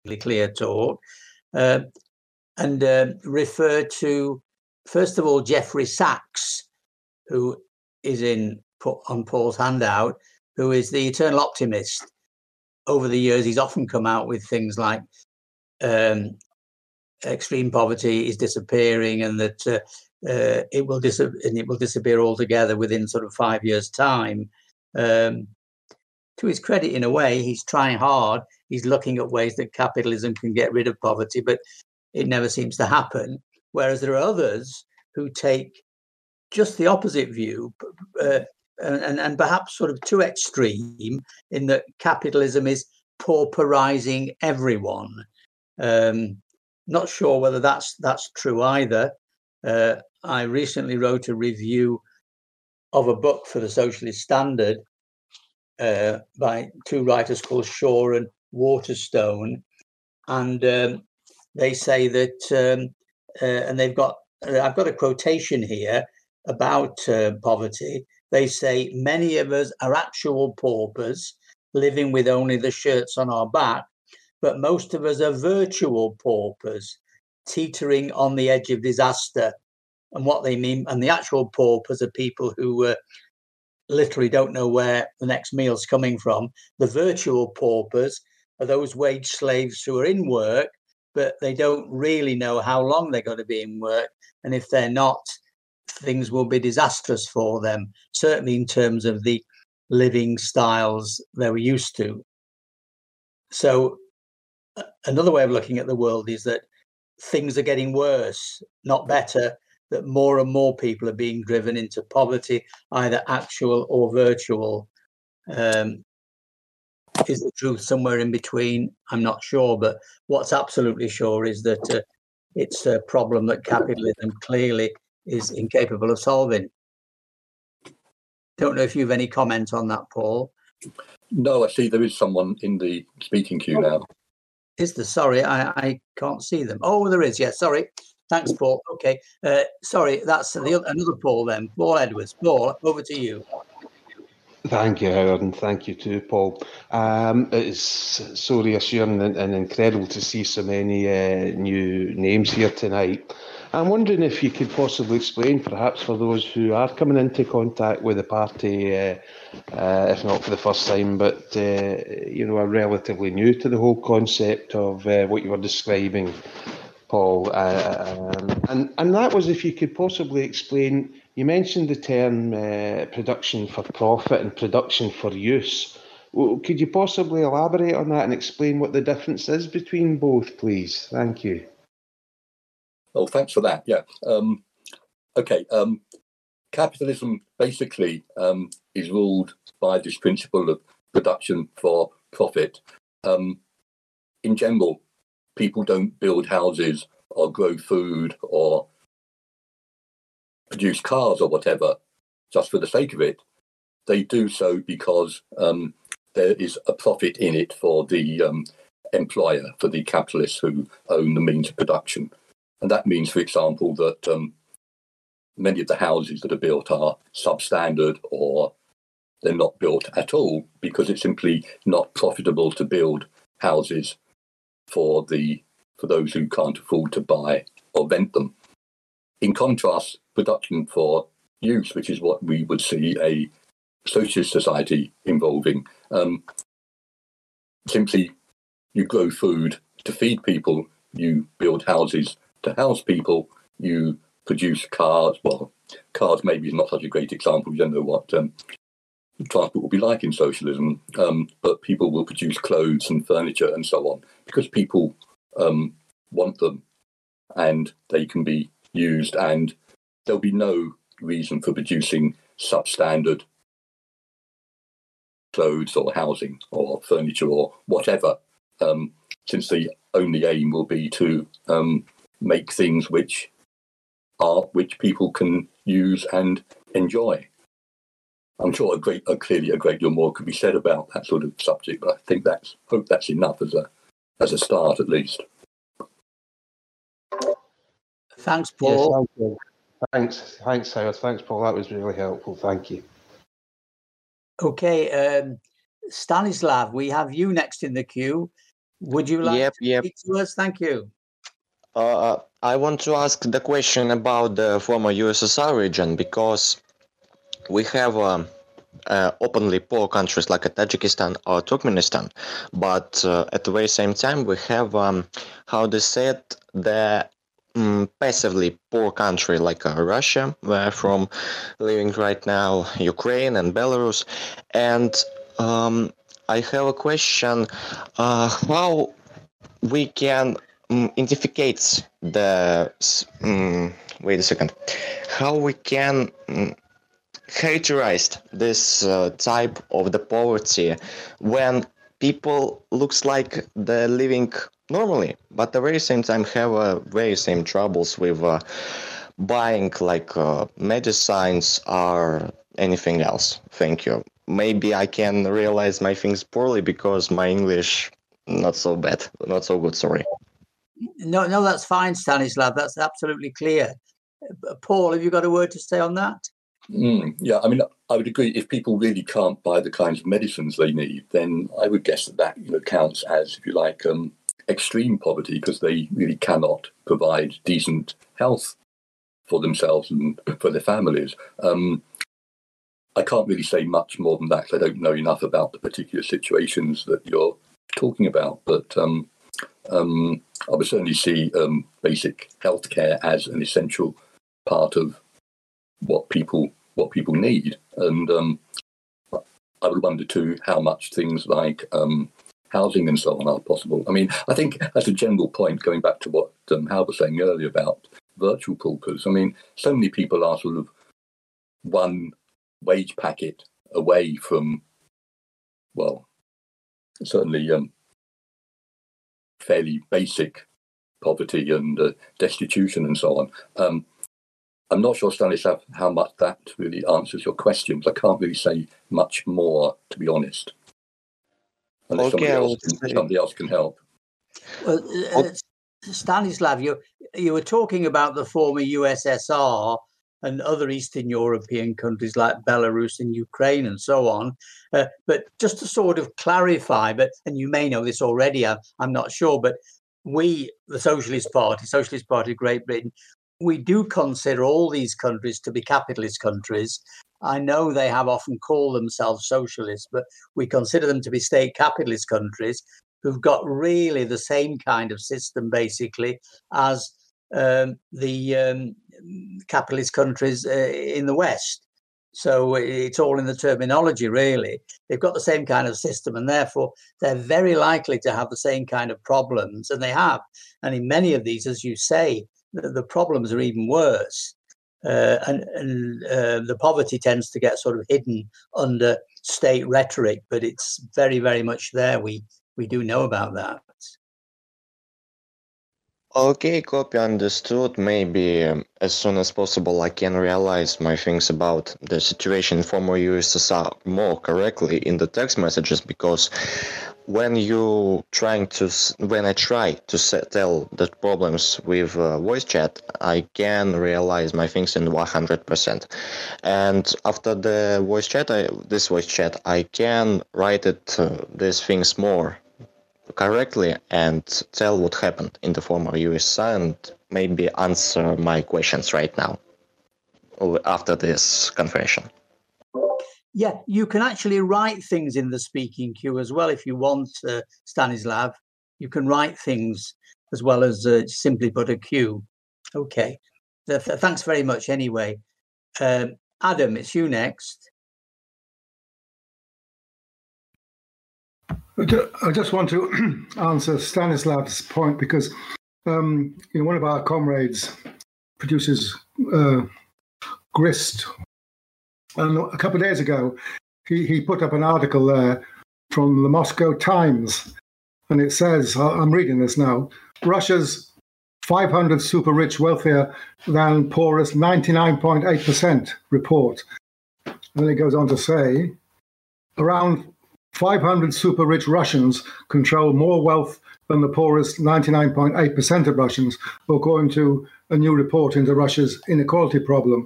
clear talk, and refer to, first of all, Jeffrey Sachs, who is on Paul's handout, who is the eternal optimist. Over the years, he's often come out with things like extreme poverty is disappearing, and that it will disappear altogether within sort of 5 years' time. To his credit, in a way, he's trying hard. He's looking at ways that capitalism can get rid of poverty, but it never seems to happen. Whereas there are others who take just the opposite view, and perhaps sort of too extreme, in that capitalism is pauperizing everyone. Not sure whether that's true either. I recently wrote a review of a book for the Socialist Standard by two writers called Shaw and Waterstone, and they say that, and I've got a quotation here about poverty. They say, many of us are actual paupers living with only the shirts on our back, but most of us are virtual paupers teetering on the edge of disaster. And what they mean, and the actual paupers are people who literally don't know where the next meal's coming from. The virtual paupers are those wage slaves who are in work, but they don't really know how long they're going to be in work. And if they're not, things will be disastrous for them, certainly in terms of the living styles they were used to. So another way of looking at the world is that things are getting worse, not better, that more and more people are being driven into poverty, either actual or virtual. Is the truth somewhere in between? I'm not sure, but what's absolutely sure is that it's a problem that capitalism clearly is incapable of solving. Don't know if you have any comment on that, Paul. No, I see there is someone in the speaking queue now. Is there? Sorry, I can't see them. Oh, there is. Yeah, sorry. Thanks, Paul. Okay. Sorry, that's another Paul then. Paul Edwards. Paul, over to you. Thank you, Howard, and thank you too, Paul. It's so reassuring and incredible to see so many new names here tonight. I'm wondering if you could possibly explain, perhaps for those who are coming into contact with the party, if not for the first time, but are relatively new to the whole concept of what you were describing, Paul. And that was if you could possibly explain. You mentioned the term production for profit and production for use. Could you possibly elaborate on that and explain what the difference is between both, please? Thank you. Oh, thanks for that. Yeah. Okay. Capitalism basically is ruled by this principle of production for profit. In general, people don't build houses or grow food or produce cars or whatever just for the sake of it. They do so because there is a profit in it for the employer, for the capitalists who own the means of production. And that means, for example, that many of the houses that are built are substandard, or they're not built at all because it's simply not profitable to build houses for those who can't afford to buy or rent them. In contrast, production for use, which is what we would see a socialist society involving, simply you grow food to feed people, you build houses to house people, you produce cars. Well, cars maybe is not such a great example. You don't know what transport will be like in socialism, but people will produce clothes and furniture and so on because people want them and they can be used, and there'll be no reason for producing substandard clothes or housing or furniture or whatever, since the only aim will be to make things which people can use and enjoy. I'm sure clearly a great deal more could be said about that sort of subject, but I hope that's enough as a start at least. Thanks, Paul. Yes, thanks, Howard. Thanks, Paul. That was really helpful. Thank you. Okay, Stanislav, we have you next in the queue. Would you like to speak to us? Thank you. I want to ask the question about the former USSR region, because we have openly poor countries like Tajikistan or Turkmenistan, but at the very same time we have, how they said, the passively poor country like Russia, where from living right now, Ukraine and Belarus. And I have a question, how we can identify the, wait a second, how we can characterize this type of the poverty when people looks like they're living normally, but at the very same time have very same troubles with buying like medicines or anything else. Thank you. Maybe I can realize my things poorly because my English not so bad, not so good, sorry. No, that's fine, Stanislav. That's absolutely clear. Paul, have you got a word to say on that? Yeah, I mean, I would agree. If people really can't buy the kinds of medicines they need, then I would guess that counts as, if you like, extreme poverty, because they really cannot provide decent health for themselves and for their families. I can't really say much more than that, because I don't know enough about the particular situations that you're talking about. But I would certainly see basic healthcare as an essential part of what people need, and I would wonder too how much things like housing and so on are possible. I mean, I think as a general point, going back to what Hal was saying earlier about virtual paupers, I mean, so many people are sort of one wage packet away from, well, certainly fairly basic poverty and destitution and so on. I'm not sure, Stanislav, how much that really answers your questions. I can't really say much more, to be honest, unless somebody else can help. Well, Stanislav, you were talking about the former USSR and other Eastern European countries like Belarus and Ukraine and so on. But just to sort of clarify, and you may know this already, I'm not sure, but we, the Socialist Party of Great Britain, we do consider all these countries to be capitalist countries. I know they have often called themselves socialist, but we consider them to be state capitalist countries who've got really the same kind of system, basically, as the capitalist countries in the West. So it's all in the terminology, really. They've got the same kind of system, and therefore they're very likely to have the same kind of problems, and they have. And in many of these, as you say, the problems are even worse. And the poverty tends to get sort of hidden under state rhetoric, but it's very, very much there. We do know about that. Okay, copy understood. Maybe as soon as possible I can realize my things about the situation in former USSR more correctly in the text messages, because when I try to tell the problems with voice chat, I can realize my things in 100%. And after the voice chat, I can write these things more correctly and tell what happened in the former USSR and maybe answer my questions right now after this conversation. Yeah, you can actually write things in the speaking queue as well if you want, Stanislav. You can write things as well as simply put a queue. Okay, thanks very much anyway. Adam, it's you next. I just want to answer Stanislav's point, because one of our comrades produces grist, and a couple of days ago he put up an article there from the Moscow Times, and it says, I'm reading this now, Russia's 500 super rich wealthier than poorest 99.8% report. And then it goes on to say, around 500 super rich Russians control more wealth than the poorest 99.8% of Russians, according to a new report into Russia's inequality problem.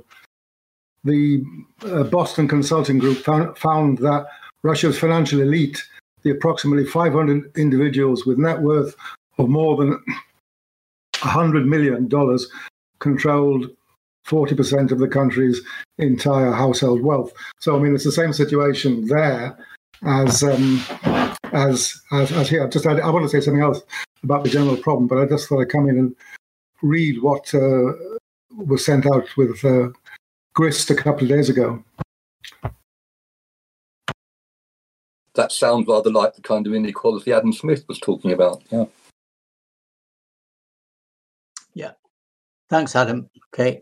The Boston Consulting Group found that Russia's financial elite the approximately 500 individuals with net worth of more than $100 million controlled 40% of the country's entire household wealth. So, I mean, it's the same situation there as here. I want to say something else about the general problem, but I just thought I'd come in and read what was sent out with Grist a couple of days ago. That sounds rather like the kind of inequality Adam Smith was talking about. Yeah. Yeah. Thanks, Adam. Okay.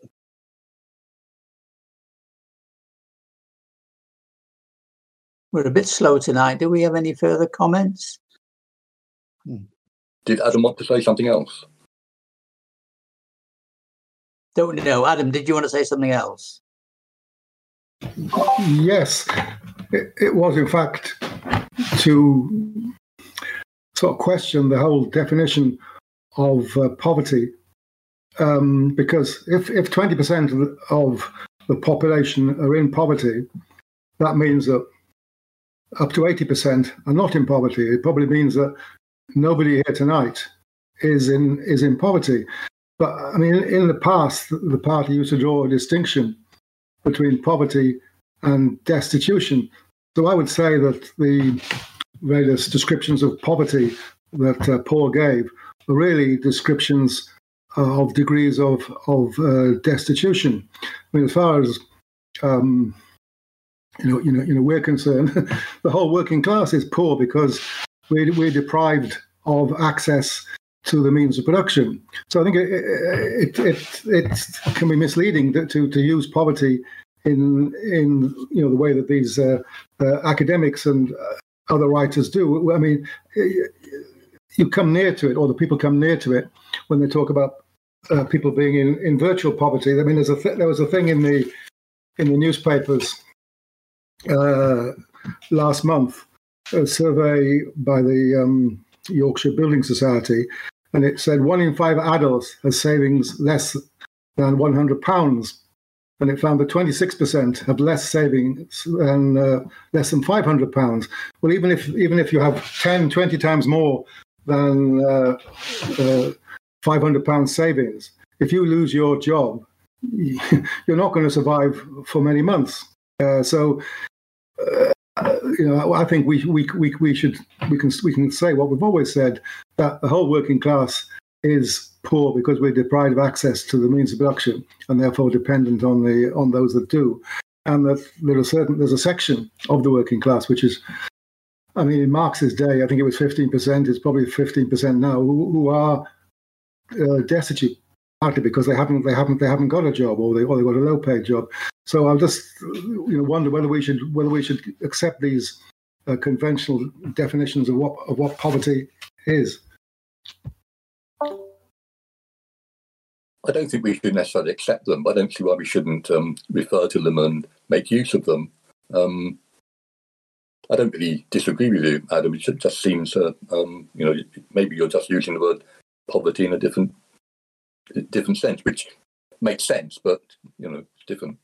We're a bit slow tonight. Do we have any further comments? Did Adam want to say something else? Don't know. Adam, did you want to say something else? Yes. It was, in fact, to sort of question the whole definition of poverty. Because if 20% of the population are in poverty, that means that up to 80% are not in poverty. It probably means that nobody here tonight is in poverty. But I mean, in the past, the party used to draw a distinction between poverty and destitution. So I would say that the various descriptions of poverty that Paul gave are really descriptions of degrees of destitution. I mean, as far as we're concerned, the whole working class is poor because we're deprived of access to the means of production. So I think it can be misleading to use poverty in the way that these academics and other writers do. I mean, you come near to it, or the people come near to it when they talk about people being in virtual poverty. I mean, there was a thing in the newspapers last month, a survey by the Yorkshire Building Society, and it said 1 in 5 adults has savings less than £100, and it found that 26% have less savings than less than £500. Well, even if you have 10, 20 times more than £500 savings, if you lose your job, you're not going to survive for many months. I think we can say what we've always said, that the whole working class is poor because we're deprived of access to the means of production and therefore dependent on those that do, and that there's a section of the working class which is, I mean, in Marx's day, I think it was 15%. It's probably 15% now who are destitute, partly because they haven't got a job, or they got a low-paid job. So I'll just wonder whether we should accept these conventional definitions of what poverty is. I don't think we should necessarily accept them. I don't see why we shouldn't refer to them and make use of them. I don't really disagree with you, Adam. It just seems, maybe you're just using the word poverty in a different sense, which makes sense, but it's different.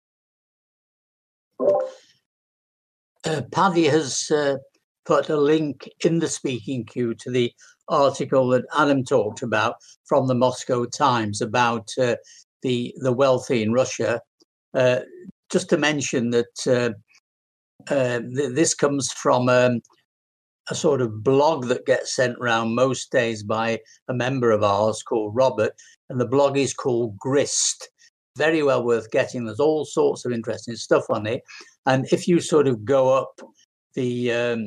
Paddy has put a link in the speaking queue to the article that Adam talked about from the Moscow Times about the wealthy in Russia. Just to mention that this comes from a sort of blog that gets sent around most days by a member of ours called Robert, and the blog is called Grist. Very well worth getting. There's all sorts of interesting stuff on it, and if you sort of go up the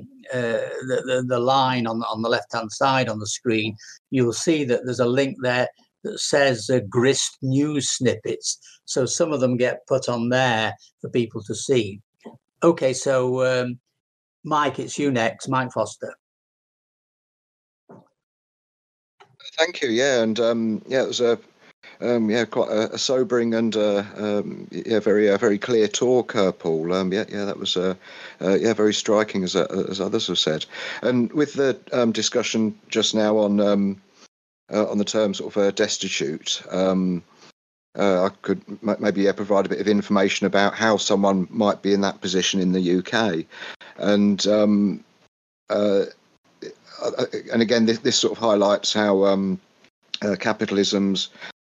line on the left hand side on the screen, you'll see that there's a link there that says Grist news snippets. So some of them get put on there for people to see. Okay, so Mike, it's you next, Mike Foster. Thank you. Yeah, and it was quite a sobering and very clear talk, Paul. That was very striking, as others have said. And with the discussion just now on the term sort of destitute, I could maybe provide a bit of information about how someone might be in that position in the UK, and and again, this sort of highlights how capitalism's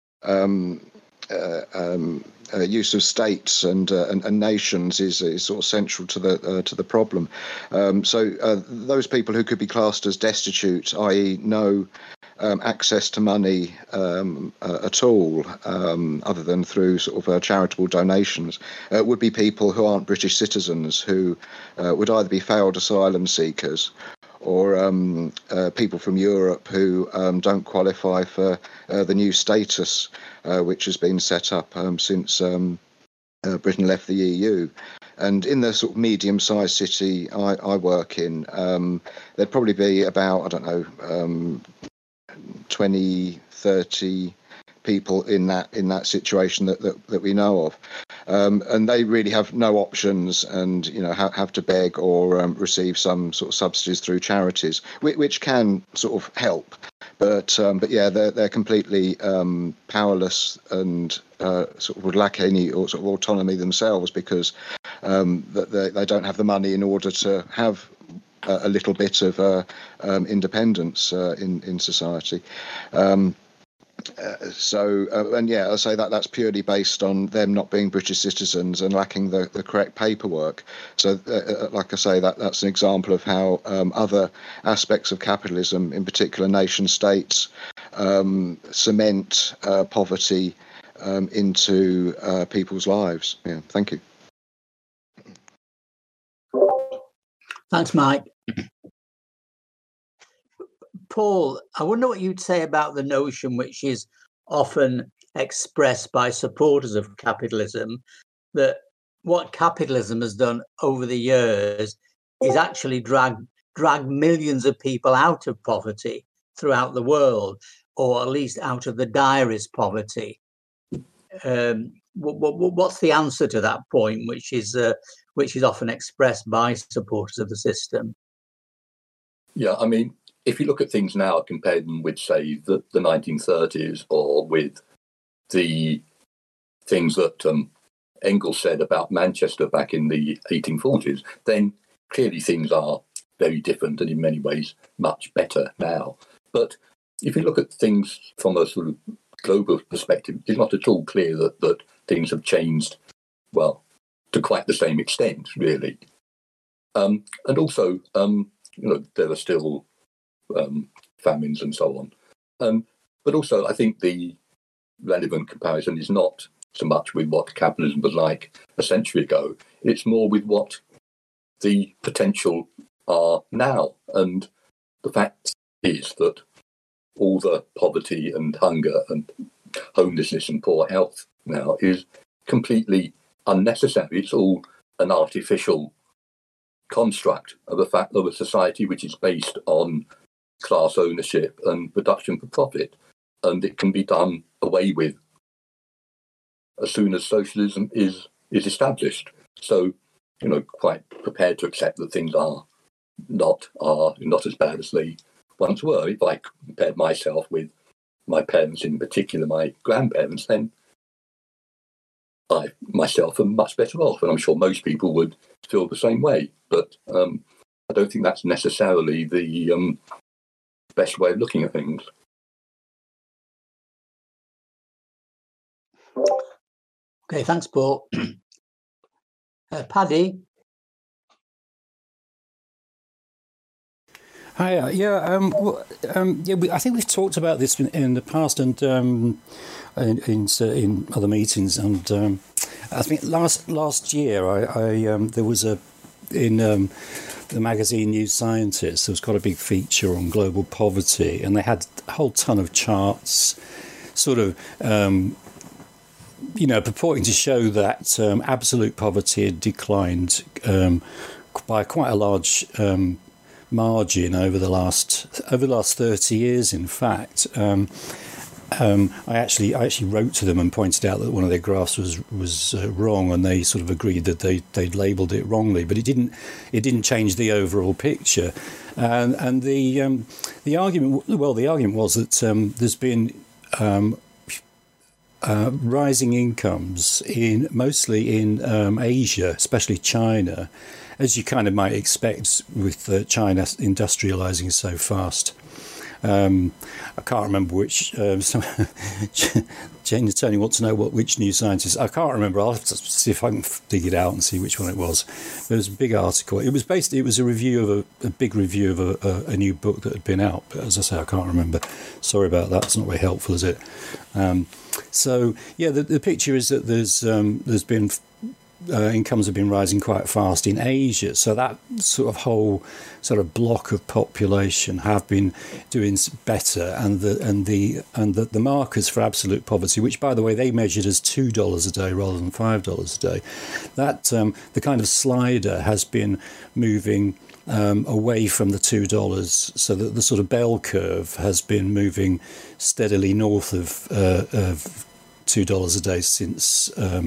use of states and nations is sort of central to the problem. So those people who could be classed as destitute, i.e., no access to money at all, other than through sort of charitable donations, would be people who aren't British citizens, who would either be failed asylum seekers or people from Europe who don't qualify for the new status which has been set up since Britain left the EU. And in the sort of medium-sized city I work in, there'd probably be about, I don't know, 20, 30 people in that situation that we know of, and they really have no options, and have to beg or receive some sort of subsidies through charities, which can sort of help, but yeah, they're completely powerless and sort of would lack any sort of autonomy themselves, because they don't have the money in order to have a little bit of independence in society. And yeah, I say that's purely based on them not being British citizens and lacking the correct paperwork. So, like I say, that's an example of how other aspects of capitalism, in particular nation states, cement poverty into people's lives. Yeah, thank you. Thanks, Mike. Paul, I wonder what you'd say about the notion, which is often expressed by supporters of capitalism, that what capitalism has done over the years is actually drag millions of people out of poverty throughout the world, or at least out of the direst poverty. What's the answer to that point, which is often expressed by supporters of the system? Yeah, I mean, if you look at things now, compare them with, say, the 1930s, or with the things that Engels said about Manchester back in the 1840s, then clearly things are very different and in many ways much better now. But if you look at things from a sort of global perspective, it's not at all clear that things have changed, well, to quite the same extent, really. And also, there are still famines and so on. But also, I think the relevant comparison is not so much with what capitalism was like a century ago. It's more with what the potential are now. And the fact is that all the poverty and hunger and homelessness and poor health now is completely unnecessary. It's all an artificial construct of the fact of a society which is based on class ownership and production for profit, and it can be done away with as soon as socialism is established. So, quite prepared to accept that things are not as bad as they once were. If I compared myself with my parents, in particular my grandparents, then I myself am much better off, and I'm sure most people would feel the same way. But I don't think that's necessarily the best way of looking at things. Okay, thanks, Paul. Paddy? Hi, I think we've talked about this in the past, and in other meetings. And I think last year, I there was in the magazine New Scientist, there was quite a big feature on global poverty, and they had a whole ton of charts, sort of, purporting to show that absolute poverty had declined by quite a large margin over the last 30 years. In fact, I actually wrote to them and pointed out that one of their graphs was wrong, and they sort of agreed that they'd labelled it wrongly, but it didn't change the overall picture. And the argument was that there's been rising incomes mostly in Asia, especially China, as you kind of might expect with China industrializing so fast. I can't remember which. Jane and Tony want to know which new scientist. I can't remember. I'll have to see if I can dig it out and see which one it was. There was a big article. It was a review of a big review of a new book that had been out. But as I say, I can't remember. Sorry about that. It's not very helpful, is it? So yeah, the picture is that there's been incomes have been rising quite fast in Asia. So that sort of whole sort of block of population have been doing better, and the markers for absolute poverty, which by the way they measured as $2 a day rather than $5 a day, that the kind of slider has been moving away from the $2, so that the sort of bell curve has been moving steadily north of $2 a day since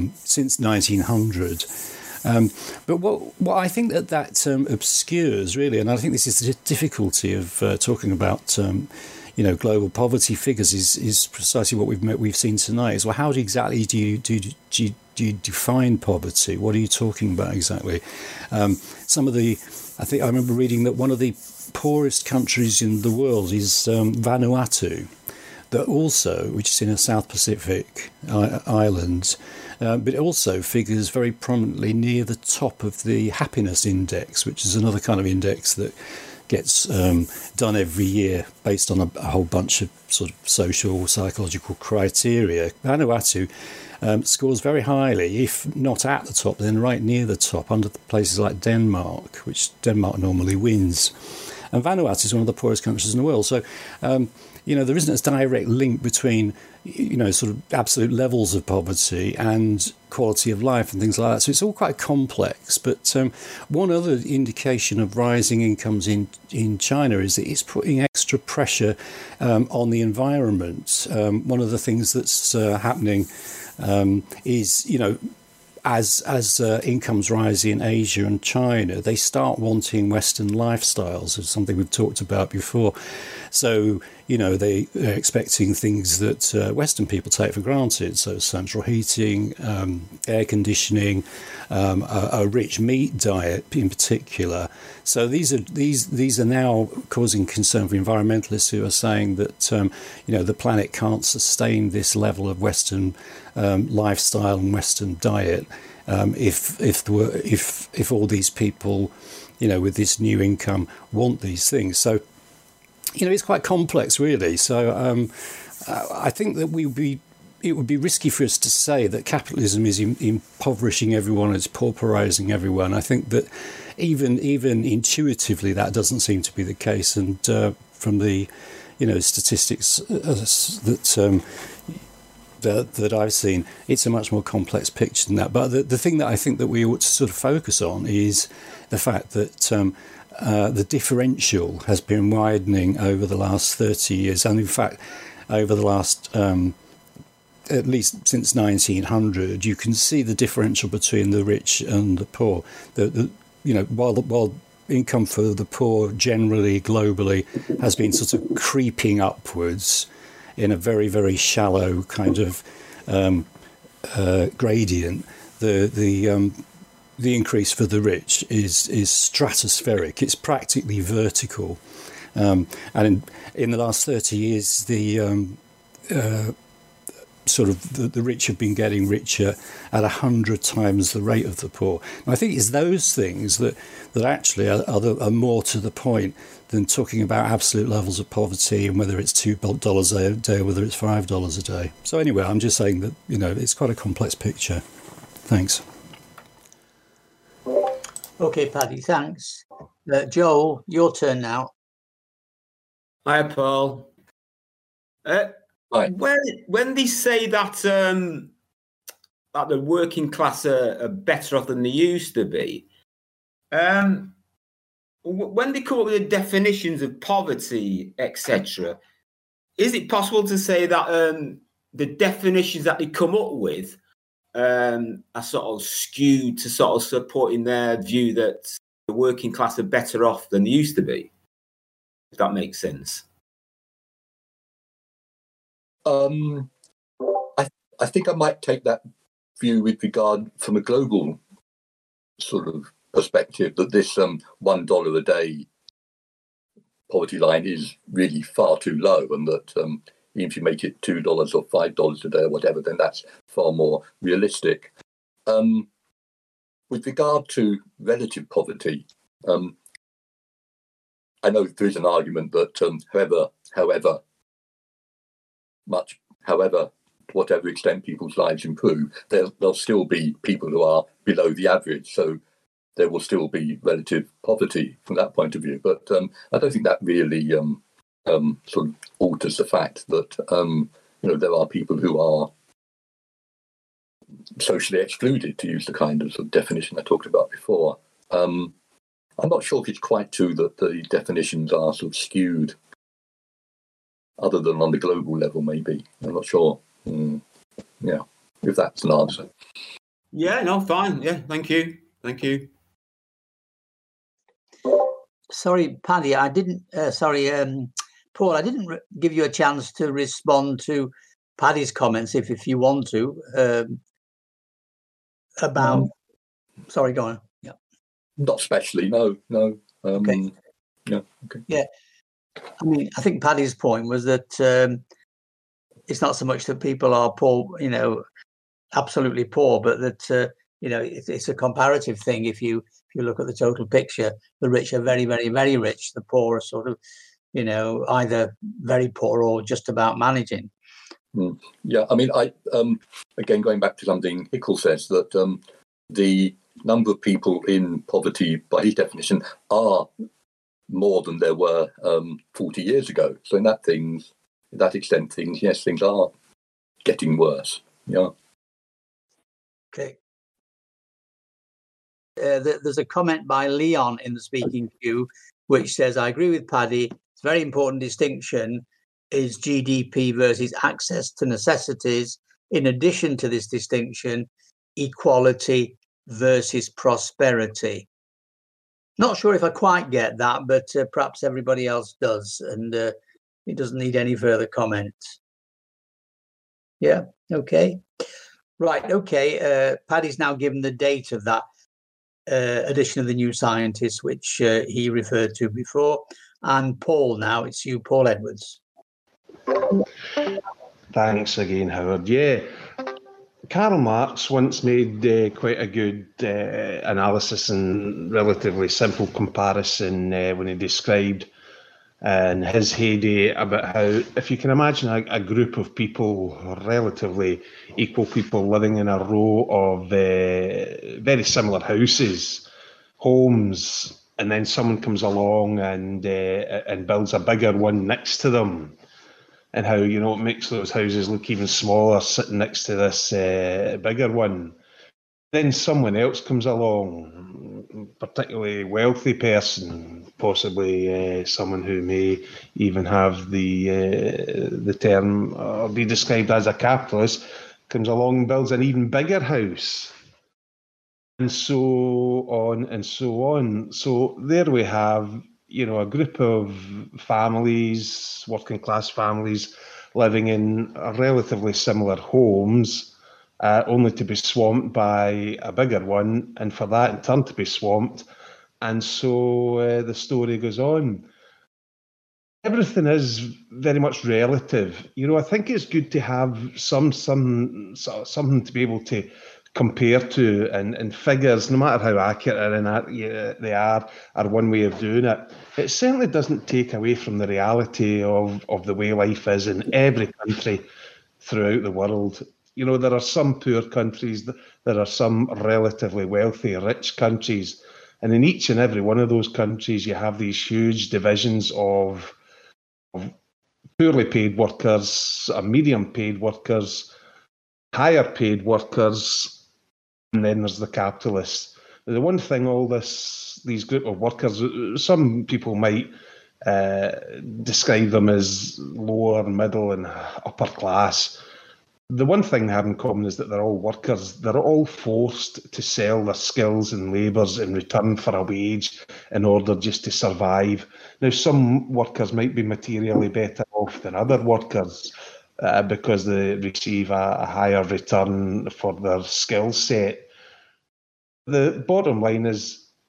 1900. But what I think that obscures really, and I think this is the difficulty of talking about global poverty figures, is precisely what we've seen tonight. Is, well, how exactly do you define poverty? What are you talking about exactly? I think I remember reading that one of the poorest countries in the world is Vanuatu. That also, which is in a South Pacific island, but it also figures very prominently near the top of the happiness index, which is another kind of index that gets done every year based on a whole bunch of sort of social, psychological criteria. Vanuatu scores very highly, if not at the top, then right near the top, under places like Denmark, which Denmark normally wins. And Vanuatu is one of the poorest countries in the world. So, there isn't a direct link between, sort of absolute levels of poverty and quality of life and things like that. So it's all quite complex. But one other indication of rising incomes in China is that it's putting extra pressure on the environment. One of the things that's happening is, as incomes rise in Asia and China, they start wanting Western lifestyles. It's something we've talked about before. So, they're expecting things that Western people take for granted. So central heating, air conditioning, a rich meat diet in particular. So these are now causing concern for environmentalists who are saying that, the planet can't sustain this level of Western lifestyle and Western diet if all these people, with this new income want these things. So, it's quite complex, really. So I think that it would be risky for us to say that capitalism is impoverishing everyone, it's pauperizing everyone. I think that even intuitively that doesn't seem to be the case. And from the statistics that I've seen, it's a much more complex picture than that. But the thing that I think that we ought to sort of focus on is the fact that the differential has been widening over the last 30 years, and in fact over the last at least since 1900, you can see the differential between the rich and the poor. While income for the poor generally globally has been sort of creeping upwards in a very, very shallow kind of gradient, the increase for the rich is stratospheric. It's practically vertical. And in the last 30 years, the rich have been getting richer at 100 times the rate of the poor. And I think it's those things that actually are more to the point than talking about absolute levels of poverty and whether it's $2 a day or whether it's $5 a day. So anyway, I'm just saying that, it's quite a complex picture. Thanks. Okay, Paddy, thanks. Joel, your turn now. Hi, Paul. Hi. When they say that that the working class are better off than they used to be, when they come up with the definitions of poverty, etc., is it possible to say that the definitions that they come up with are sort of skewed to sort of supporting their view that the working class are better off than they used to be? If that makes sense. I think I might take that view with regard from a global sort of perspective that this $1 a day poverty line is really far too low, and that even if you make it $2 or $5 a day or whatever, then that's far more realistic. With regard to relative poverty, I know there is an argument that however, to whatever extent people's lives improve, there'll still be people who are below the average. So there will still be relative poverty from that point of view. But I don't think that really sort of alters the fact that there are people who are socially excluded, to use the kind of, sort of definition I talked about before. I'm not sure if it's quite true that the definitions are sort of skewed, other than on the global level, maybe. I'm not sure. Yeah, if that's an answer. Yeah, no, fine. Yeah, thank you. Sorry, Paddy, I didn't. Paul, I didn't give you a chance to respond to Paddy's comments, if you want to, about. No. Sorry, go on. Yeah. Not especially. No. Okay. Yeah. Okay. Yeah. I mean, I think Paddy's point was that it's not so much that people are poor, absolutely poor, but that it's a comparative thing. If you look at the total picture, the rich are very, very, very rich. The poor are sort of, either very poor or just about managing. Yeah, I mean, again, going back to something Hickel says, that the number of people in poverty, by his definition, are more than there were 40 years ago. So in that extent, things are getting worse. Yeah. Okay. There's a comment by Leon in the speaking queue, which says, I agree with Paddy. It's a very important distinction is GDP versus access to necessities. In addition to this distinction, equality versus prosperity. Not sure if I quite get that, but perhaps everybody else does, and it doesn't need any further comment. Yeah, okay. Right, okay. Paddy's now given the date of that edition of the New Scientist, which he referred to before. And Paul, now it's you, Paul Edwards. Thanks again, Howard. Yeah, Karl Marx once made quite a good analysis and relatively simple comparison when he described in his heyday about how, if you can imagine a group of people, relatively equal people, living in a row of very similar houses, homes, and then someone comes along and builds a bigger one next to them, and how, it makes those houses look even smaller sitting next to this bigger one. Then someone else comes along, particularly wealthy person, possibly someone who may even have the term or be described as a capitalist, comes along and builds an even bigger house, and so on and so on. So there we have, a group of families, working class families, living in relatively similar homes, only to be swamped by a bigger one, and for that in turn to be swamped. And so the story goes on. Everything is very much relative. I think it's good to have something to be able to compare to, and figures, no matter how accurate they are one way of doing it. It certainly doesn't take away from the reality of the way life is in every country throughout the world. There are some poor countries, there are some relatively wealthy, rich countries, and in each and every one of those countries, you have these huge divisions of poorly paid workers, medium paid workers, higher paid workers, and then there's the capitalists. The one thing these group of workers, some people might describe them as lower, middle, and upper class. The one thing they have in common is that they're all workers. They're all forced to sell their skills and labours in return for a wage in order just to survive. Now, some workers might be materially better off than other workers because they receive a higher return for their skill set. The bottom line is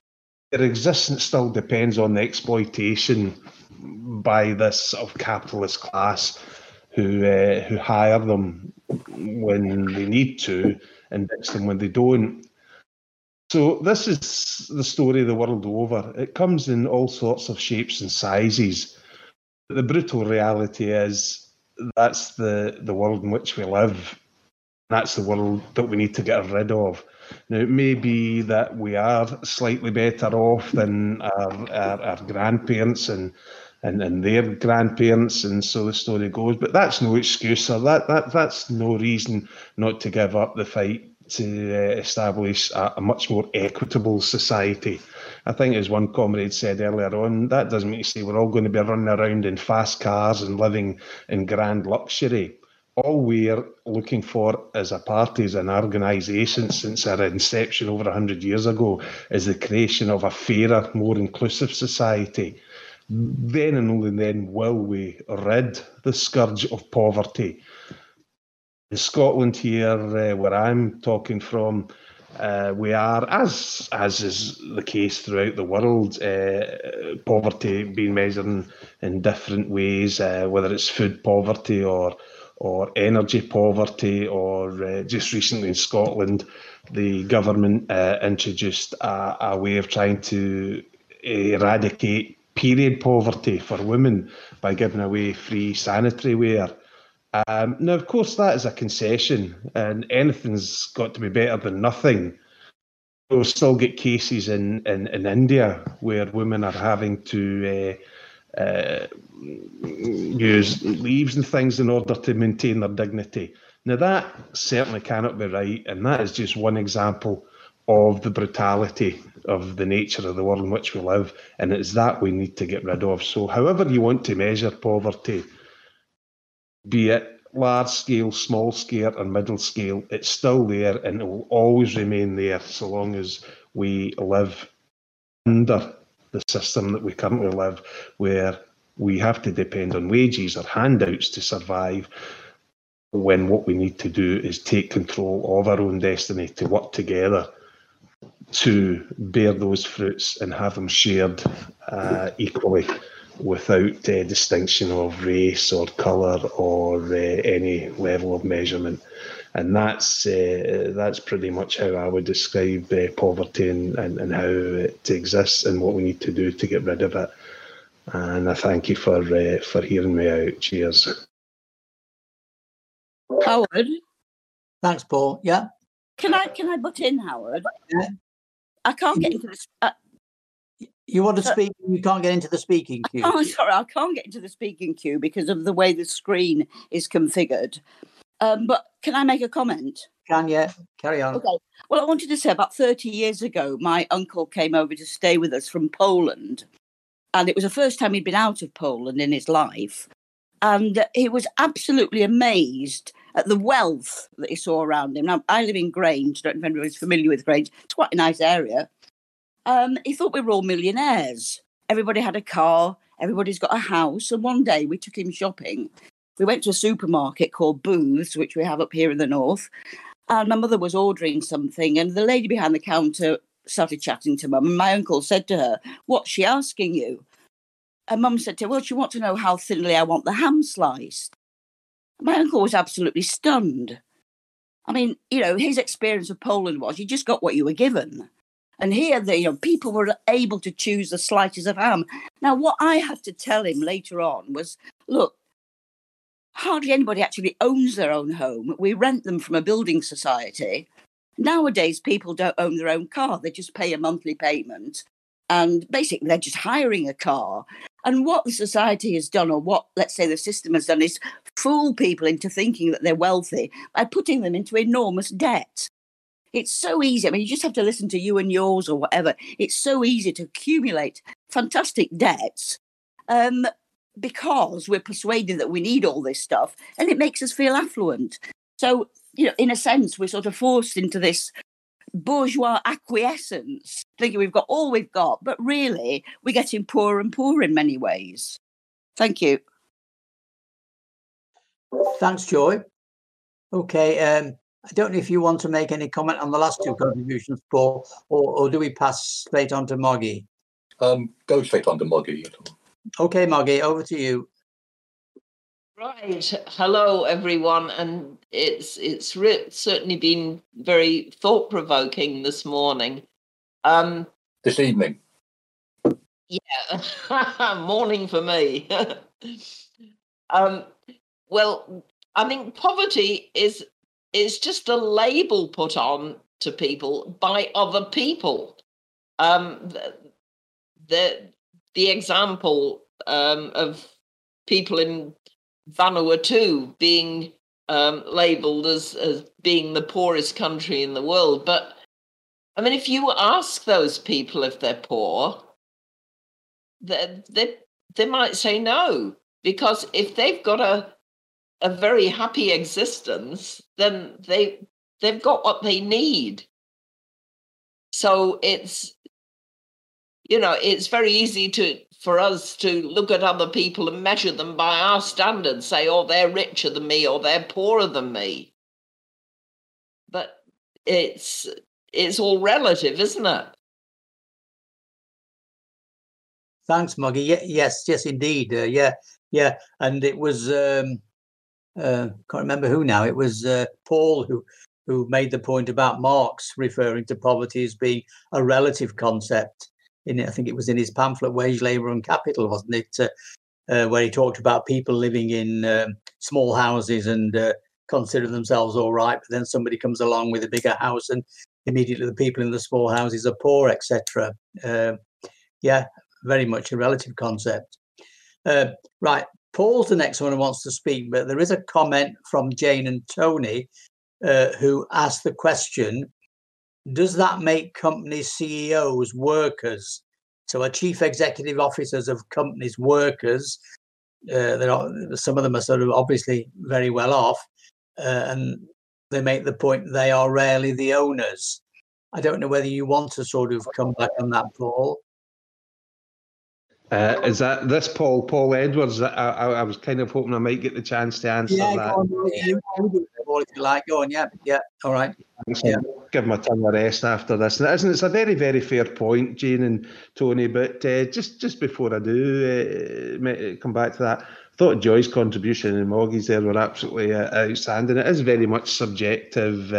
their existence still depends on the exploitation by this sort of capitalist class who hire them when they need to and ditch them when they don't. So this is the story the world over. It comes in all sorts of shapes and sizes. The brutal reality is that's the world in which we live. That's the world that we need to get rid of. Now, it may be that we are slightly better off than our grandparents and their grandparents, and so the story goes. But that's no excuse, or that's no reason not to give up the fight to establish a much more equitable society. I think, as one comrade said earlier on, that doesn't mean to say we're all going to be running around in fast cars and living in grand luxury. All we're looking for as a party, as an organisation, since our inception over 100 years ago, is the creation of a fairer, more inclusive society. Then and only then will we rid the scourge of poverty. In Scotland here, where I'm talking from, we are, as is the case throughout the world, poverty being measured in different ways, whether it's food poverty or energy poverty, or just recently in Scotland, the government introduced a way of trying to eradicate period poverty for women by giving away free sanitary wear. Now, of course, that is a concession, and anything's got to be better than nothing. We'll still get cases in India where women are having to use leaves and things in order to maintain their dignity. Now, that certainly cannot be right, and that is just one example of the brutality of the nature of the world in which we live, and it's that we need to get rid of. So however you want to measure poverty, be it large scale, small scale, or middle scale, it's still there, and it will always remain there so long as we live under the system that we currently live, where we have to depend on wages or handouts to survive, when what we need to do is take control of our own destiny, to work together to bear those fruits and have them shared equally, without distinction of race or colour or any level of measurement. And that's pretty much how I would describe poverty and how it exists and what we need to do to get rid of it. And I thank you for hearing me out. Cheers. Howard? Thanks, Paul. Yeah? Can I butt in, Howard? Yeah. I can't get into this. You want to speak? You can't get into the speaking queue. Oh, sorry, I can't get into the speaking queue because of the way the screen is configured. But can I make a comment? Can you? Carry on. Okay. Well, I wanted to say about 30 years ago, my uncle came over to stay with us from Poland. And it was the first time he'd been out of Poland in his life. And he was absolutely amazed at the wealth that he saw around him. Now, I live in Grange. I don't know if anybody's familiar with Grange. It's quite a nice area. He thought we were all millionaires. Everybody had a car. Everybody's got a house. And one day we took him shopping. We went to a supermarket called Booths, which we have up here in the north. And my mother was ordering something. And the lady behind the counter started chatting to Mum. And my uncle said to her, "What's she asking you?" And Mum said to her, "Well, she wants to know how thinly I want the ham sliced." My uncle was absolutely stunned. I mean, his experience of Poland was you just got what you were given. And here, people were able to choose the slices of ham. Now, what I had to tell him later on was, look, hardly anybody actually owns their own home. We rent them from a building society. Nowadays, people don't own their own car. They just pay a monthly payment. And basically, they're just hiring a car. And what the society has done, or what, let's say, the system has done, is fool people into thinking that they're wealthy by putting them into enormous debt. It's so easy. I mean, you just have to listen to You and Yours or whatever. It's so easy to accumulate fantastic debts because we're persuaded that we need all this stuff, and it makes us feel affluent. So, in a sense, we're sort of forced into this bourgeois acquiescence, thinking we've got all we've got, but really we're getting poorer and poorer in many ways. Thank you. Thanks, Joy. Okay, I don't know if you want to make any comment on the last two contributions, Paul, or do we pass straight on to Moggy? Go straight on to Moggy. Okay, Moggy, over to you. Right. Hello, everyone. And it's certainly been very thought-provoking this morning. This evening. Yeah, morning for me. Well, I think poverty is just a label put on to people by other people. The example of people in Vanuatu being labelled as being the poorest country in the world. But, I mean, if you ask those people if they're poor, they might say no, because if they've got a very happy existence, then they've got what they need. So it's very easy for us to look at other people and measure them by our standards, say, oh, they're richer than me or they're poorer than me. But it's all relative, isn't it? Thanks, Moggy. Yes, indeed. Yeah. And it was, can't remember who now. It was Paul who made the point about Marx referring to poverty as being a relative concept. I think it was in his pamphlet, Wage, Labour and Capital, wasn't it? Where he talked about people living in small houses and consider themselves all right, but then somebody comes along with a bigger house and immediately the people in the small houses are poor, etc. Yeah, very much a relative concept. Right, Paul's the next one who wants to speak, but there is a comment from Jane and Tony who asked the question, does that make companies' CEOs workers? So are chief executive officers of companies workers? Some of them are sort of obviously very well off, and they make the point they are rarely the owners. I don't know whether you want to sort of come back on that, Paul. Is that this Paul Edwards? I was kind of hoping I might get the chance to answer that. Go on, if you like. Go on, yeah, all right. Yeah. Give my tongue a rest after this. It's a very, very fair point, Jane and Tony, but just before I do come back to that, I thought Joy's contribution and Moggy's there were absolutely outstanding. It is very much subjective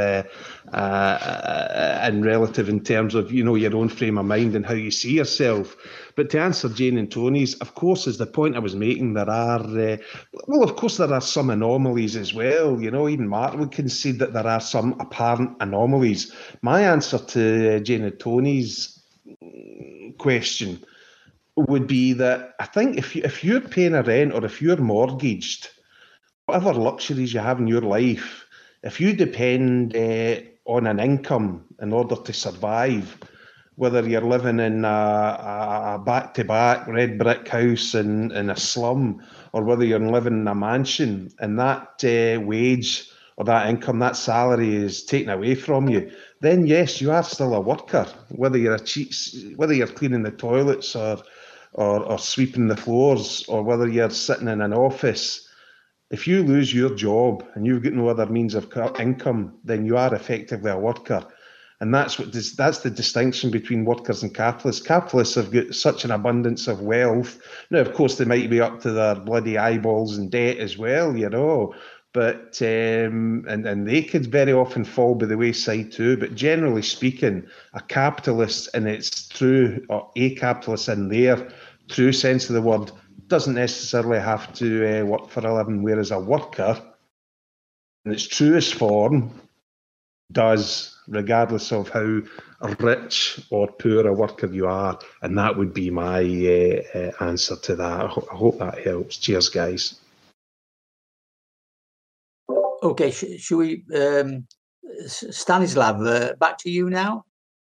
and relative in terms of, your own frame of mind and how you see yourself. But to answer Jane and Tony's, of course, is the point I was making, there are some anomalies as well. Even Mark would concede that there are some apparent anomalies. My answer to Jane and Tony's question would be that I think if you're paying a rent or if you're mortgaged, whatever luxuries you have in your life, if you depend on an income in order to survive, whether you're living in a back-to-back red brick house in a slum, or whether you're living in a mansion, and that wage or that income, that salary is taken away from you, then yes, you are still a worker. Whether you're cleaning the toilets or sweeping the floors, or whether you're sitting in an office, if you lose your job and you've got no other means of income, then you are effectively a worker. And that's the distinction between workers and capitalists. Capitalists have got such an abundance of wealth. Now, of course, they might be up to their bloody eyeballs in debt as well, but and they could very often fall by the wayside too. But generally speaking, a capitalist in its true, or a capitalist in their true sense of the word, doesn't necessarily have to work for a living, whereas a worker, in its truest form, does, regardless of how rich or poor a worker you are. And that would be my answer to that. I hope that helps. Cheers, guys. Okay, should we, Stanislav, back to you now?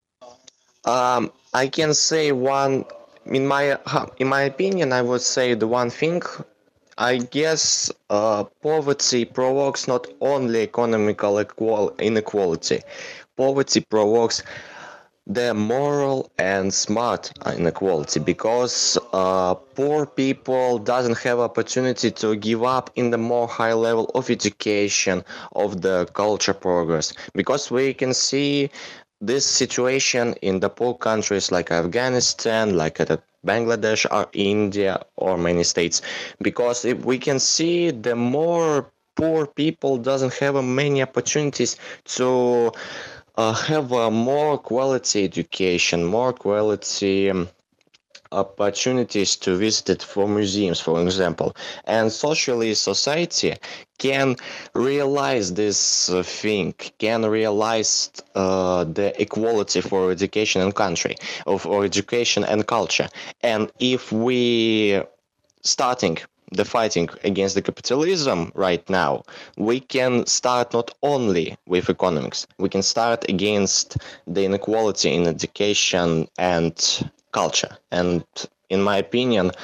I can say one, in my opinion, I would say the one thing, I guess poverty provokes not only economical inequality. Poverty provokes the moral and smart inequality, because poor people doesn't have opportunity to give up in the more high level of education, of the culture progress, because we can see this situation in the poor countries like Afghanistan, like Bangladesh or India or many states, because if we can see the more poor people doesn't have many opportunities to have a more quality education, more quality opportunities to visit it for museums, for example. And socially, society can realize this thing, can realize the equality for education and country, for education and culture. And if we starting the fighting against the capitalism right now, we can start not only with economics, we can start against the inequality in education and culture. And in my opinion,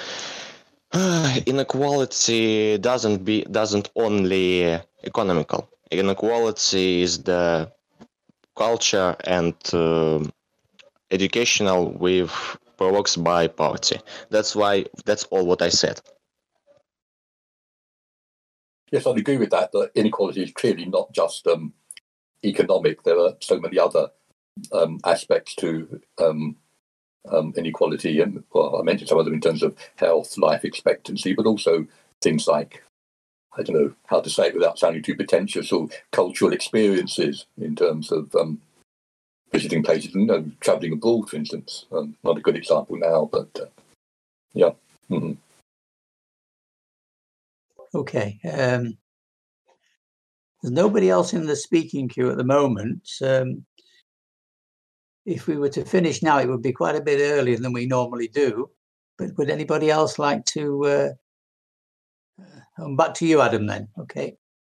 inequality doesn't only economical. Inequality is the culture and educational with provoked by poverty. That's all what I said. Yes, I'd agree with that. That inequality is clearly not just economic. There are so many other aspects to inequality, and I mentioned some of them in terms of health, life expectancy, but also things like, I don't know how to say it without sounding too pretentious, or cultural experiences in terms of visiting places, travelling abroad, for instance. Not a good example now, but yeah. Mm-hmm. Okay. There's nobody else in the speaking queue at the moment. If we were to finish now, it would be quite a bit earlier than we normally do. But would anybody else like to? Back to you, Adam, then. Okay.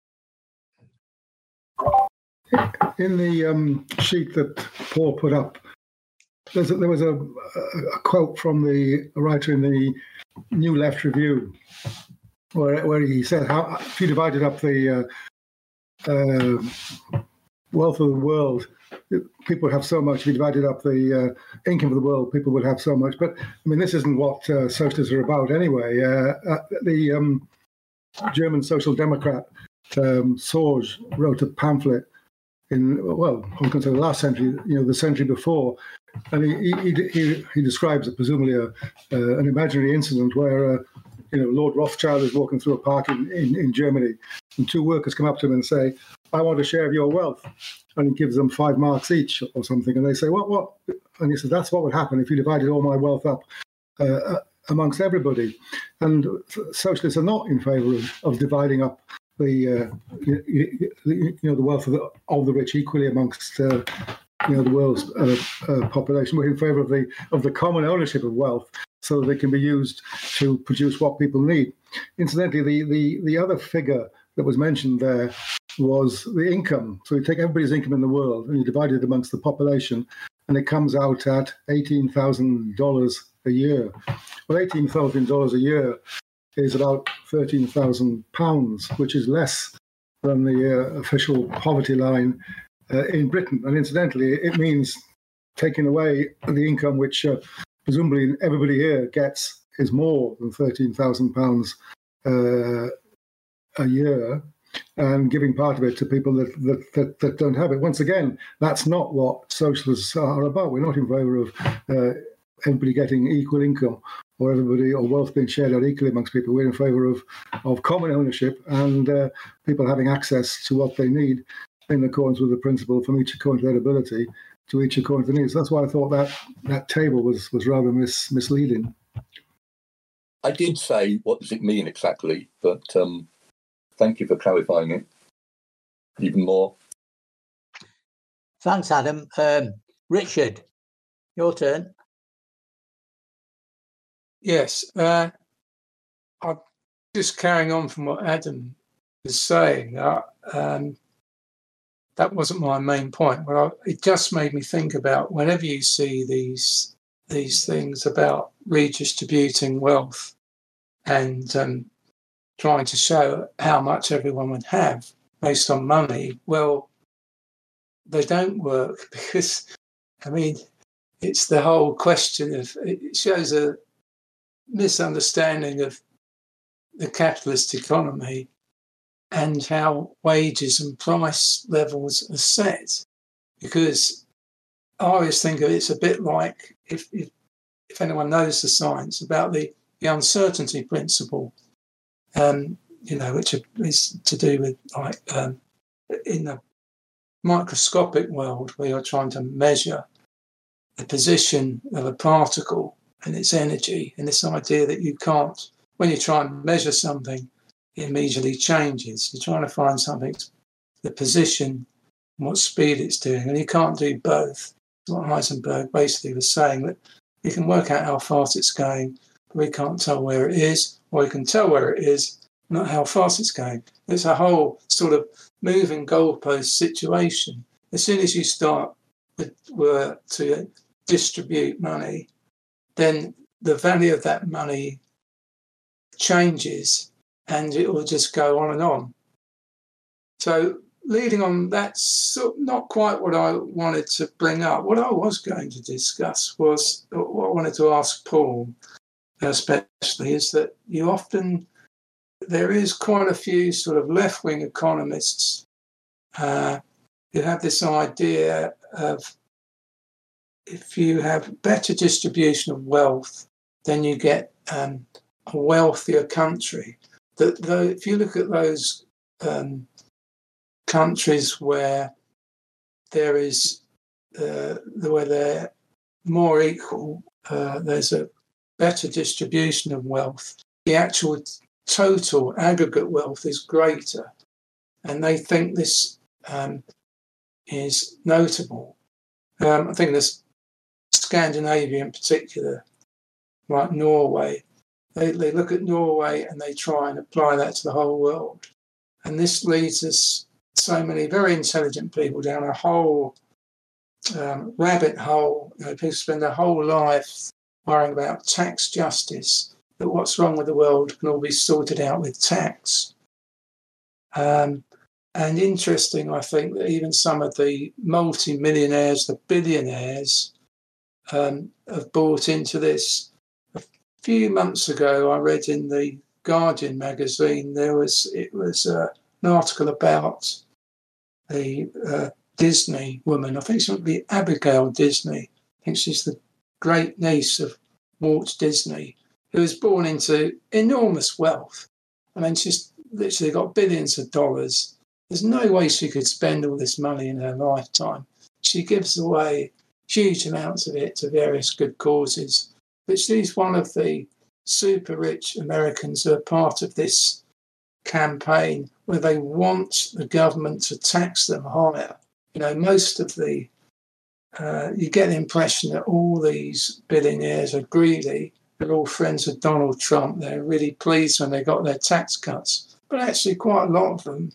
In the sheet that Paul put up, there was a quote from the writer in the New Left Review, where he said, "How if you divided up the wealth of the world, people would have so much. If you divided up the income of the world, people would have so much." But I mean, this isn't what socialists are about anyway. The German Social Democrat Sorge wrote a pamphlet in, well, I'm going to say the last century, the century before, and he describes it, presumably an imaginary incident where Lord Rothschild is walking through a park in Germany, and two workers come up to him and say, "I want a share of your wealth," and he gives them 5 marks each or something, and they say, "What?" And he says, "That's what would happen if you divided all my wealth up amongst everybody." And socialists are not in favour of dividing up the wealth of the rich equally amongst the world's population. We're in favour of the common ownership of wealth, so that they can be used to produce what people need. Incidentally, the other figure that was mentioned there was the income. So you take everybody's income in the world and you divide it amongst the population, and it comes out at $18,000 a year. Well, $18,000 a year is about £13,000, which is less than the official poverty line in Britain. And incidentally, it means taking away the income which presumably everybody here gets is more than £13,000 a year, and giving part of it to people that don't have it. Once again, that's not what socialists are about. We're not in favour of everybody getting equal income or wealth being shared out equally amongst people. We're in favour of common ownership and people having access to what they need in accordance with the principle from each according to their ability to each according to their needs. That's why I thought that table was rather misleading. I did say, what does it mean exactly? But thank you for clarifying it even more. Thanks, Adam. Richard, your turn. Yes. I'm just carrying on from what Adam was saying. That wasn't my main point, but it just made me think about whenever you see these things about redistributing wealth and trying to show how much everyone would have based on money, well, they don't work because, I mean, it's the whole question of, it shows a misunderstanding of the capitalist economy and how wages and price levels are set. Because I always think of it's a bit like, if anyone knows the science, about the uncertainty principle, which is to do with like in the microscopic world where you're trying to measure the position of a particle and its energy, and this idea that you can't, when you try and measure something, it immediately changes. You're trying to find something, the position and what speed it's doing, and you can't do both. What Heisenberg basically was saying, that you can work out how fast it's going, but we can't tell where it is, or you can tell where it is, not how fast it's going. It's a whole sort of moving goalpost situation. As soon as you start to distribute money, then the value of that money changes and it will just go on and on. So leading on, that's not quite what I wanted to bring up. What I was going to discuss was, what I wanted to ask Paul especially, is that there is quite a few sort of left-wing economists who have this idea of, if you have better distribution of wealth, then you get a wealthier country. That though, if you look at those countries where there is where they're more equal, there's a better distribution of wealth. The actual total aggregate wealth is greater, and they think this is notable. I think this Scandinavia in particular, like Norway, they look at Norway and they try and apply that to the whole world. And this leads us, so many very intelligent people, down a whole rabbit hole. People spend their whole life worrying about tax justice, that what's wrong with the world can all be sorted out with tax. And interesting, I think, that even some of the multi-millionaires, the billionaires, have bought into this. A few months ago, I read in the Guardian magazine, it was an article about the Disney woman. I think she might be Abigail Disney. I think she's the great niece of Walt Disney, who was born into enormous wealth. I mean, she's literally got billions of dollars. There's no way she could spend all this money in her lifetime. She gives away huge amounts of it to various good causes. But she's one of the super rich Americans who are part of this campaign where they want the government to tax them higher. Most of the, you get the impression that all these billionaires are greedy. They're all friends of Donald Trump. They're really pleased when they got their tax cuts. But actually, quite a lot of them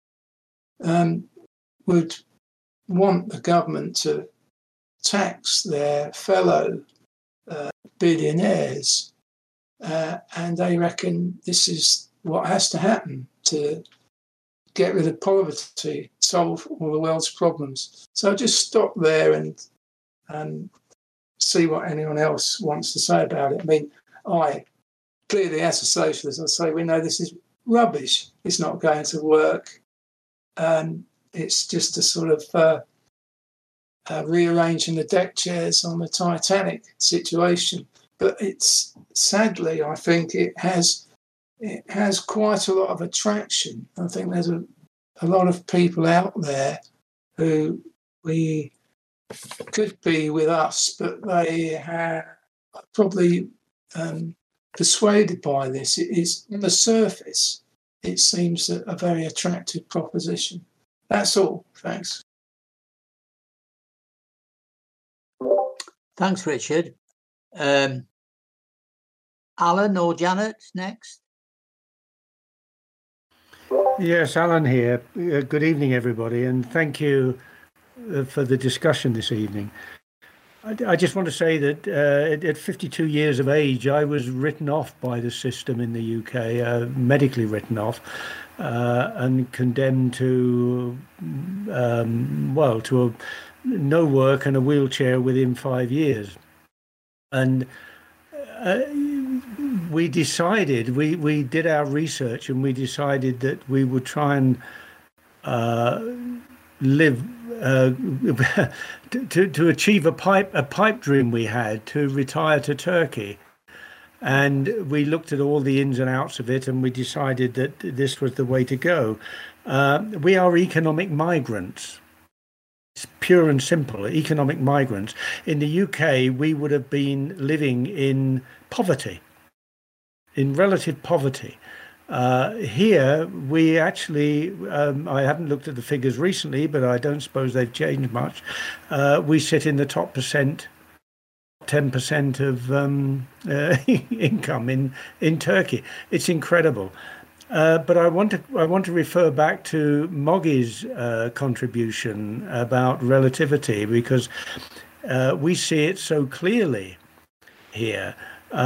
would want the government to tax their fellow billionaires. And they reckon this is what has to happen to get rid of poverty, solve all the world's problems. So I'll just stop there and see what anyone else wants to say about it. I mean, clearly as a socialist, I say we know this is rubbish. It's not going to work. It's just a sort of rearranging the deck chairs on the Titanic situation. But it's sadly, I think it has quite a lot of attraction. I think there's a lot of people out there who we could be with us, but they are probably persuaded by this. It is, on the surface, it seems a very attractive proposition. That's all. Thanks. Thanks, Richard. Alan or Janet next? Yes, Alan here. Good evening, everybody, and thank you for the discussion this evening. I just want to say that at 52 years of age, I was written off by the system in the UK, medically written off, and condemned to, to no work and a wheelchair within 5 years. And we decided, we did our research, and we decided that we would try and live to achieve a pipe dream we had, to retire to Turkey. And we looked at all the ins and outs of it, and we decided that this was the way to go. We are economic migrants. It's pure and simple, economic migrants. In the UK, we would have been living in poverty, in relative poverty. Here, we actually, I haven't looked at the figures recently, but I don't suppose they've changed much. We sit in the top 10% of income in Turkey. It's incredible. But I want to refer back to Moggy's contribution about relativity, because we see it so clearly here.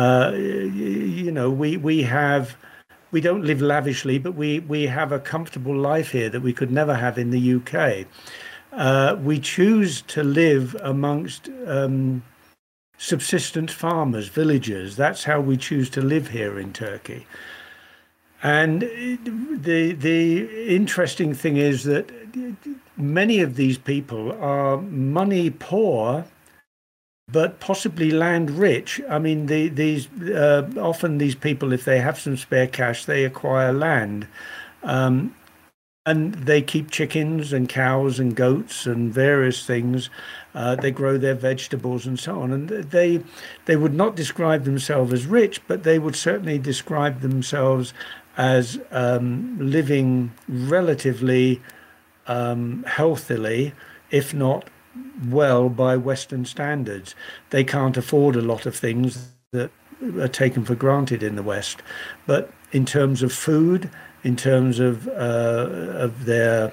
We don't live lavishly, but we have a comfortable life here that we could never have in the UK. We choose to live amongst subsistence farmers, villagers. That's how we choose to live here in Turkey. And the interesting thing is that many of these people are money poor, but possibly land rich. I mean, often these people, if they have some spare cash, they acquire land, and they keep chickens and cows and goats and various things. They grow their vegetables and so on. And they would not describe themselves as rich, but they would certainly describe themselves as living relatively healthily, if not well, by Western standards. They can't afford a lot of things that are taken for granted in the West, but in terms of food, in terms of their,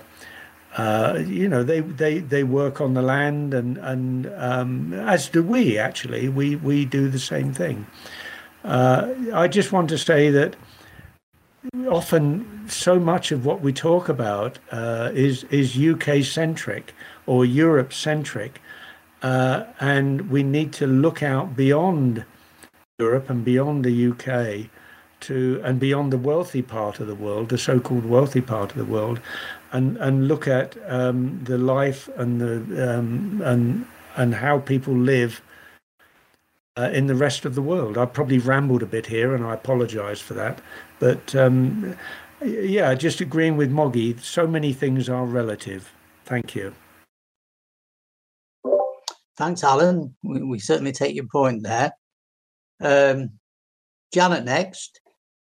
they work on the land, and as do we. Actually, we do the same thing. I just want to say that often so much of what we talk about is UK centric or Europe centric, and we need to look out beyond Europe and beyond the UK and beyond the wealthy part of the world, the so-called wealthy part of the world, and look at the life and and how people live in the rest of the world. I probably rambled a bit here, and I apologise for that. But just agreeing with Moggy, so many things are relative. Thank you. Thanks, Alan. We certainly take your point there. Janet next.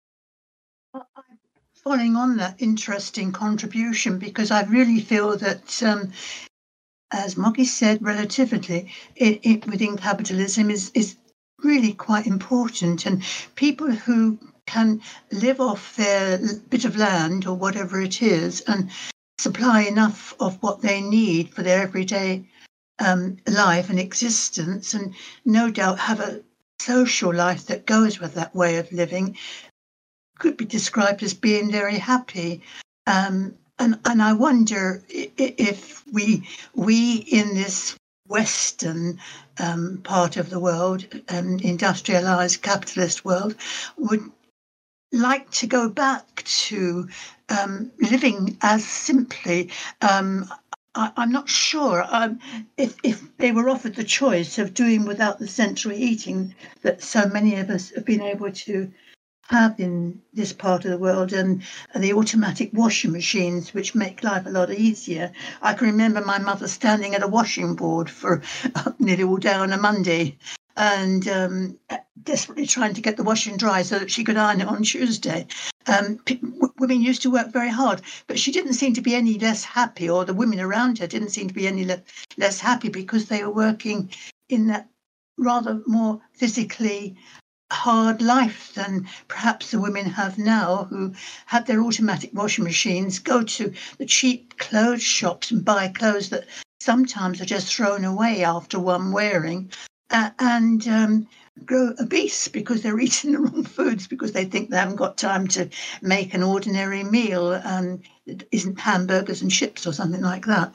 Following on that interesting contribution, because I really feel that, as Moggy said, relativity within capitalism is really quite important, and people who can live off their bit of land or whatever it is and supply enough of what they need for their everyday life and existence, and no doubt have a social life that goes with that way of living, could be described as being very happy. And I wonder if we in this Western part of the world, industrialized capitalist world, would like to go back to living as simply. I'm not sure if they were offered the choice of doing without the central heating that so many of us have been able to have in this part of the world, and the automatic washing machines, which make life a lot easier. I can remember my mother standing at a washing board for nearly all day on a Monday, and desperately trying to get the washing dry so that she could iron it on Tuesday. Women used to work very hard, but she didn't seem to be any less happy, or the women around her didn't seem to be any less happy, because they were working in that rather more physically hard life than perhaps the women have now, who have their automatic washing machines, go to the cheap clothes shops and buy clothes that sometimes are just thrown away after one wearing, and grow obese because they're eating the wrong foods, because they think they haven't got time to make an ordinary meal, it isn't hamburgers and chips or something like that.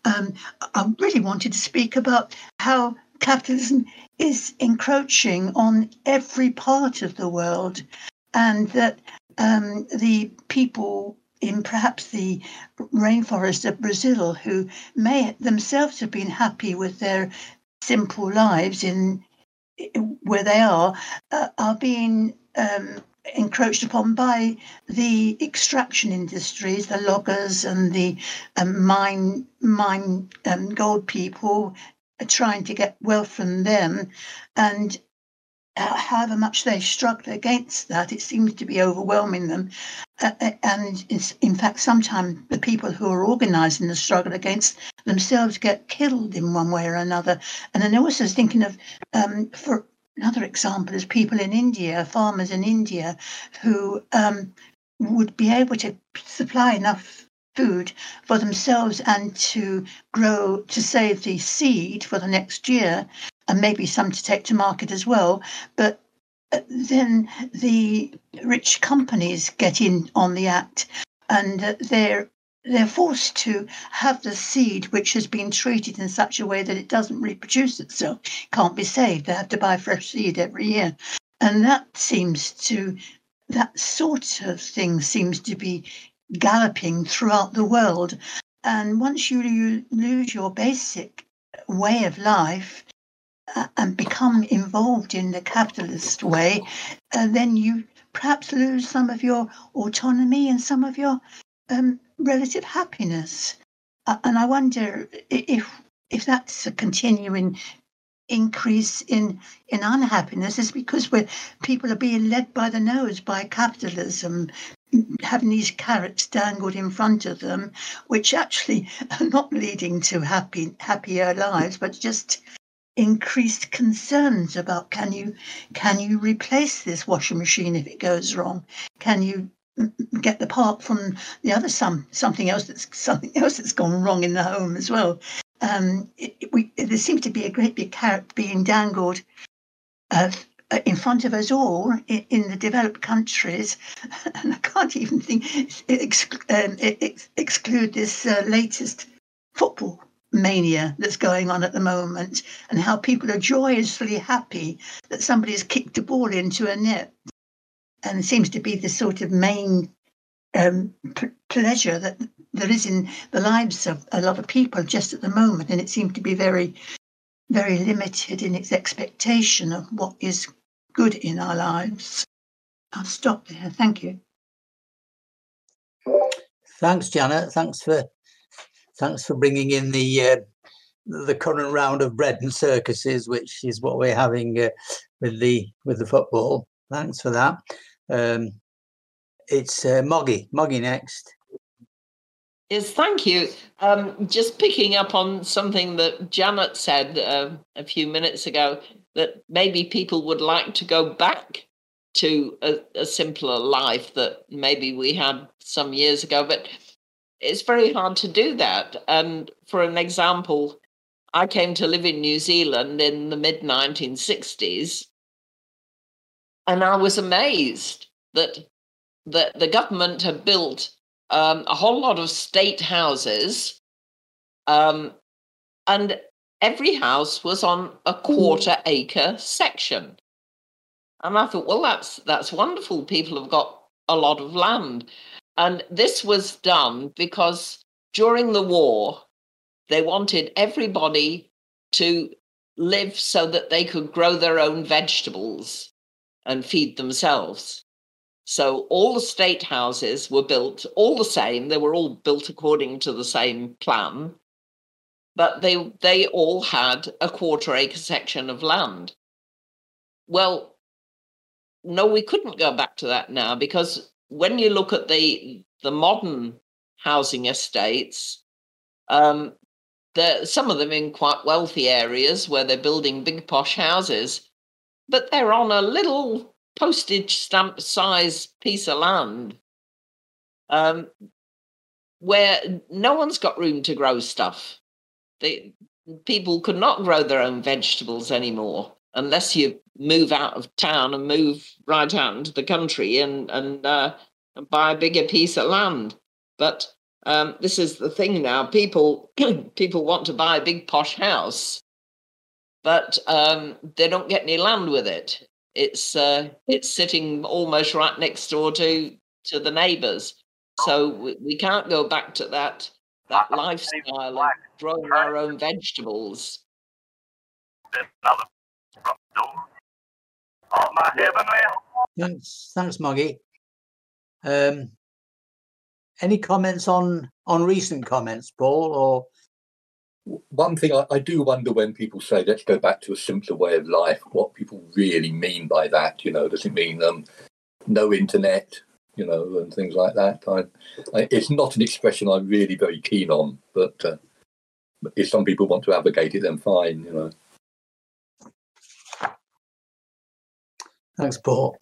I really wanted to speak about how capitalism is encroaching on every part of the world, and that the people in perhaps the rainforest of Brazil, who may themselves have been happy with their simple lives in where they are being encroached upon by the extraction industries, the loggers and the mine gold people trying to get wealth from them. And however much they struggle against that, it seems to be overwhelming them. And it's, in fact, sometimes the people who are organising the struggle against themselves get killed in one way or another. And then I also was thinking of, for another example, is people in India, farmers in India, who would be able to supply enough food for themselves and to grow, to save the seed for the next year, and maybe some to take to market as well. But then the rich companies get in on the act, and they're forced to have the seed which has been treated in such a way that it doesn't reproduce itself, can't be saved. They have to buy fresh seed every year. And that sort of thing seems to be galloping throughout the world. And once you lose your basic way of life and become involved in the capitalist way, then you perhaps lose some of your autonomy and some of your relative happiness. And I wonder if that's a continuing increase in unhappiness is because people are being led by the nose by capitalism, having these carrots dangled in front of them, which actually are not leading to happier lives, but just increased concerns about can you replace this washing machine if it goes wrong? Can you get the part from the other something else that's gone wrong in the home as well? There seems to be a great big carrot being dangled in front of us all in the developed countries, and I can't even exclude this latest football mania that's going on at the moment, and how people are joyously happy that somebody has kicked a ball into a net, and it seems to be the sort of main pleasure that there is in the lives of a lot of people just at the moment, and it seems to be very, very limited in its expectation of what is good in our lives. I'll stop there. Thank you. Thanks, Janet. Thanks for bringing in the current round of bread and circuses, which is what we're having with the football. Thanks for that. It's Moggy next. Yes, thank you. Just picking up on something that Janet said a few minutes ago, that maybe people would like to go back to a simpler life that maybe we had some years ago, but it's very hard to do that. And for an example, I came to live in New Zealand in the mid-1960s, and I was amazed that the government had built a whole lot of state houses, and every house was on a quarter-acre section. And I thought, well, that's wonderful. People have got a lot of land. And this was done because during the war, they wanted everybody to live so that they could grow their own vegetables and feed themselves. So all the state houses were built all the same. They were all built according to the same plan, but they all had a quarter-acre section of land. Well, no, we couldn't go back to that now, because when you look at the modern housing estates, some of them in quite wealthy areas where they're building big posh houses, but they're on a little postage stamp size piece of land where no one's got room to grow stuff. People could not grow their own vegetables anymore unless you move out of town and move right out into the country and buy a bigger piece of land. But This is the thing now. People want to buy a big posh house, but they don't get any land with it. It's sitting almost right next door to the neighbours. So we can't go back to that lifestyle of growing our own vegetables. Thanks, Moggy. Any comments on recent comments, Paul? Or one thing I do wonder when people say let's go back to a simpler way of life, what people really mean by that. Does it mean no internet, and things like that? It's not an expression I'm really very keen on, but if some people want to advocate it, then fine. Thanks, Paul.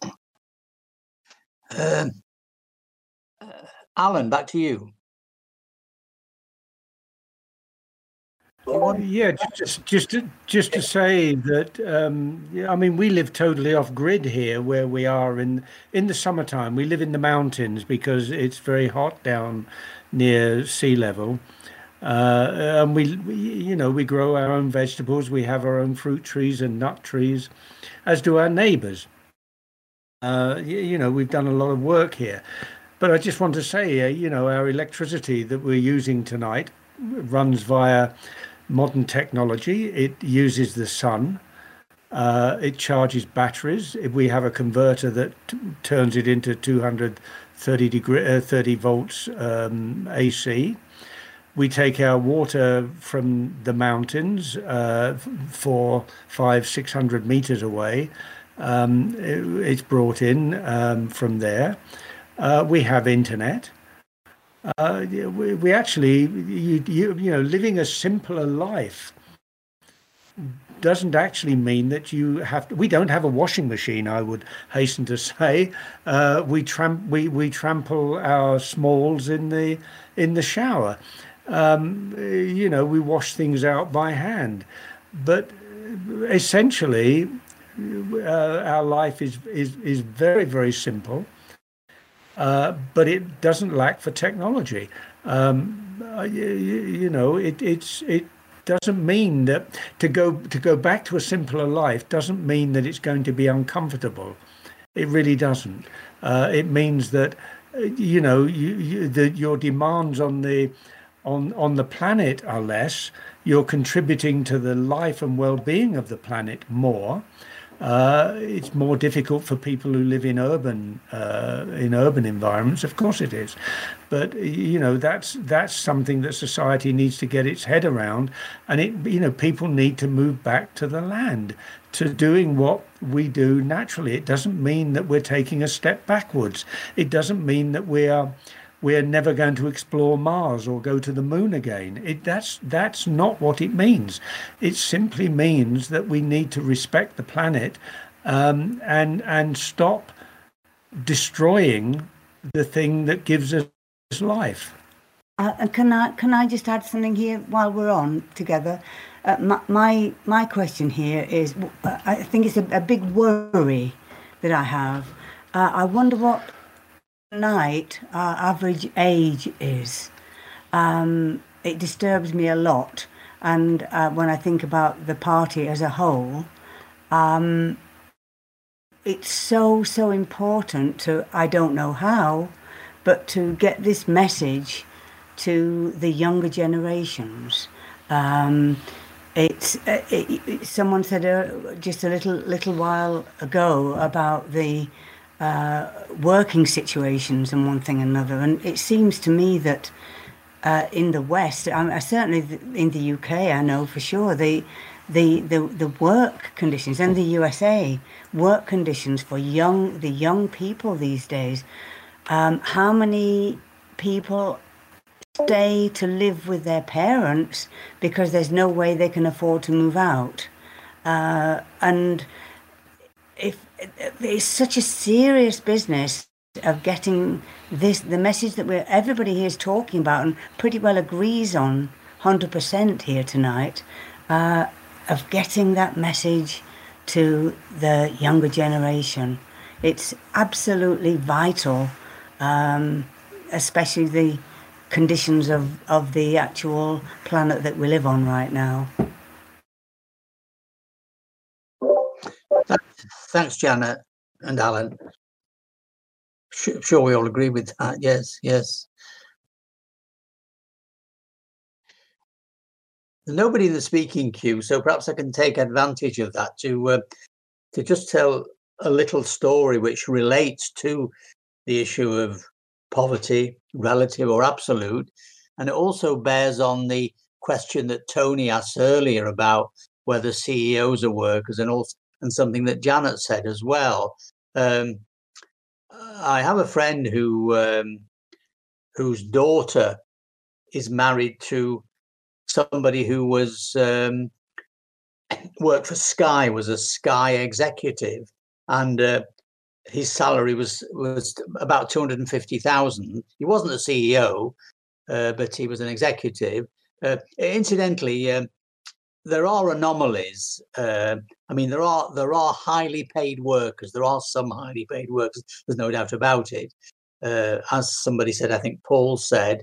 Alan, back to you. Yeah, just to say that I mean, we live totally off grid here where we are in the summertime. We live in the mountains because it's very hot down near sea level, and we grow our own vegetables. We have our own fruit trees and nut trees, as do our neighbours. We've done a lot of work here, but I just want to say, our electricity that we're using tonight runs via modern technology. It uses the sun. It charges batteries. We have a converter that turns it into 230 volts AC. We take our water from the mountains 500-600 meters away. It's brought in from there. We have internet. We actually, living a simpler life doesn't actually mean that you have to. We don't have a washing machine, I would hasten to say. We trample our smalls in the shower. We wash things out by hand, but essentially, our life is very, very simple. But it doesn't lack for technology. It doesn't mean that to go back to a simpler life doesn't mean that it's going to be uncomfortable. It really doesn't. It means that that your demands on the planet are less. You're contributing to the life and well-being of the planet more. It's more difficult for people who live in urban environments. Of course it is, but that's something that society needs to get its head around, and people need to move back to the land, to doing what we do naturally. It doesn't mean that we're taking a step backwards. It doesn't mean that we're never going to explore Mars or go to the moon again. That's not what it means. It simply means that we need to respect the planet and stop destroying the thing that gives us life. Can I just add something here while we're on together? My question here is, I think it's a big worry that I have. I wonder what night our average age is. It disturbs me a lot, and when I think about the party as a whole, it's so important to, I don't know how, but to get this message to the younger generations. Someone said just a little while ago about the working situations and one thing and another, and it seems to me that in the West, certainly in the UK, I know for sure the work conditions, and the USA work conditions for the young people these days. How many people stay to live with their parents because there's no way they can afford to move out, and if it's such a serious business of getting the message that everybody here is talking about and pretty well agrees on 100% here tonight, of getting that message to the younger generation. It's absolutely vital, especially conditions of the actual planet that we live on right now. Thanks, Janet and Alan. Sure we all agree with that. Yes. There's nobody in the speaking queue, so perhaps I can take advantage of that to just tell a little story which relates to the issue of poverty, relative or absolute, and it also bears on the question that Tony asked earlier about whether CEOs are workers, and something that Janet said as well. I have a friend whose daughter is married to somebody who was worked for Sky, was a Sky executive, and his salary was about 250,000. He wasn't a CEO, but he was an executive. Incidentally, there are anomalies. I mean, there are highly paid workers. There are some highly paid workers. There's no doubt about it. As somebody said, I think Paul said,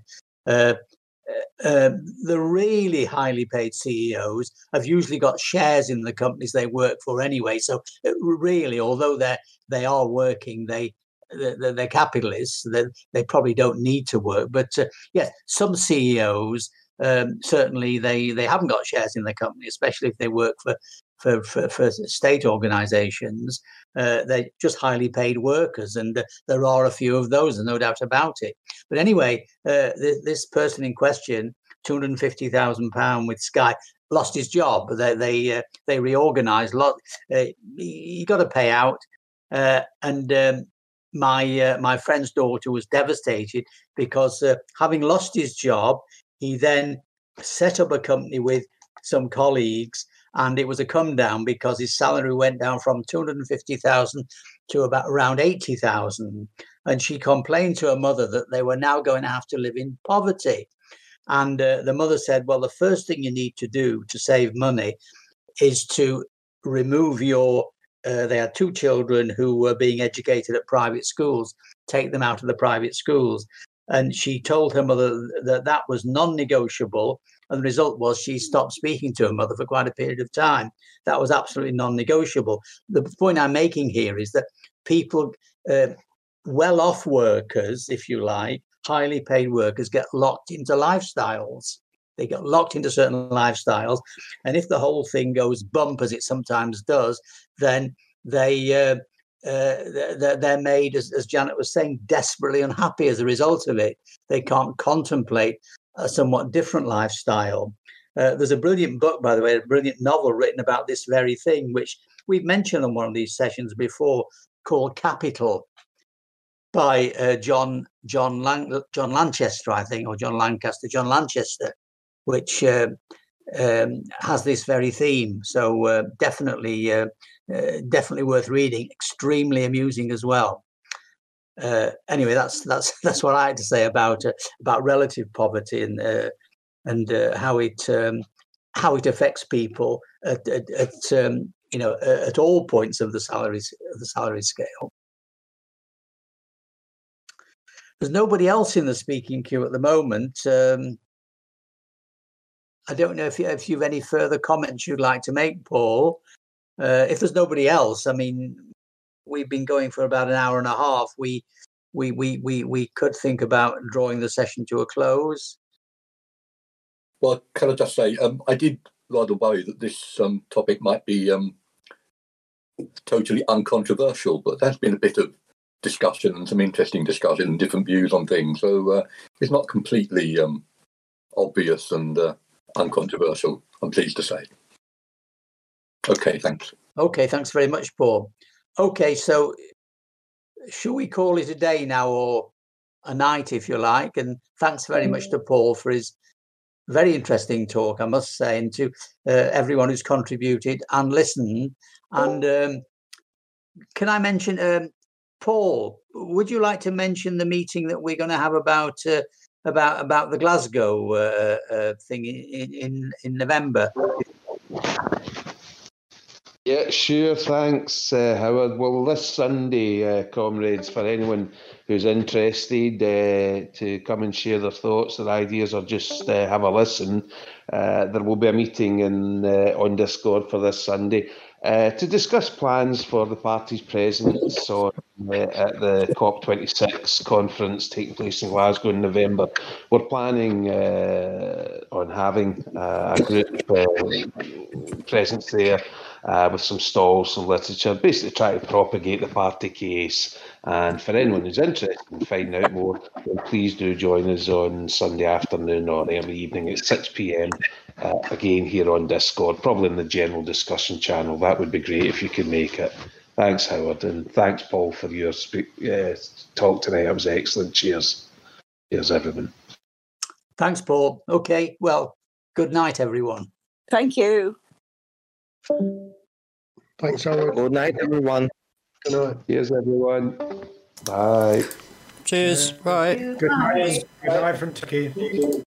the really highly paid CEOs have usually got shares in the companies they work for anyway. So really, although they are working, they're capitalists. They probably don't need to work. But yes, some CEOs certainly they haven't got shares in the company, especially if they work for state organisations. They're just highly paid workers, and there are a few of those, there's no doubt about it. But anyway, this person in question, £250,000 with Sky, lost his job. They reorganised. He got a payout, and my friend's daughter was devastated because having lost his job, he then set up a company with some colleagues, and it was a come down because his salary went down from 250,000 to about around 80,000. And she complained to her mother that they were now going to have to live in poverty. And the mother said, well, the first thing you need to do to save money is to remove they had two children who were being educated at private schools, take them out of the private schools. And she told her mother that was non-negotiable. And the result was she stopped speaking to her mother for quite a period of time. That was absolutely non-negotiable. The point I'm making here is that people, well-off workers, if you like, highly paid workers, get locked into lifestyles. They get locked into certain lifestyles. And if the whole thing goes bump, as it sometimes does, then they're made, as Janet was saying, desperately unhappy as a result of it. They can't contemplate a somewhat different lifestyle. There's a brilliant book, by the way, a brilliant novel written about this very thing, which we've mentioned on one of these sessions before, called Capital, by John Lanchester, I think, or John Lanchester, which has this very theme. So definitely worth reading. Extremely amusing as well. Anyway, that's what I had to say about relative poverty and how it affects people at all points of the salary scale. There's nobody else in the speaking queue at the moment. I don't know if you have any further comments you'd like to make, Paul. If there's nobody else, I mean, we've been going for about an hour and a half. We could think about drawing the session to a close. Well, can I just say, I did rather worry that this topic might be totally uncontroversial, but there's been a bit of discussion and some interesting discussion and different views on things. So it's not completely obvious and uncontroversial, I'm pleased to say. Okay, thanks. Okay, thanks very much, Paul. Okay, so shall we call it a day now, or a night, if you like? And thanks very much to Paul for his very interesting talk, I must say, and to everyone who's contributed and listened. And can I mention, Paul, would you like to mention the meeting that we're going to have about the Glasgow thing in November? Yeah, sure. Thanks, Howard. Well, this Sunday, comrades, for anyone who's interested to come and share their thoughts, their ideas, or just have a listen, there will be a meeting on Discord for this Sunday to discuss plans for the party's presence at the COP26 conference taking place in Glasgow in November. We're planning on having a group presence there with some stalls, some literature, basically try to propagate the party case. And for anyone who's interested in finding out more, then please do join us on Sunday afternoon or early evening at 6 p.m. Again here on Discord, probably in the general discussion channel. That would be great if you could make it. Thanks, Howard, and thanks, Paul, for your talk tonight. That was excellent. Cheers. Cheers, everyone. Thanks, Paul. Okay, well, good night, everyone. Thank you. Thanks, Howard. Good night, everyone. Good night. Cheers, everyone. Bye. Cheers. Bye. Good night. Good night from Turkey.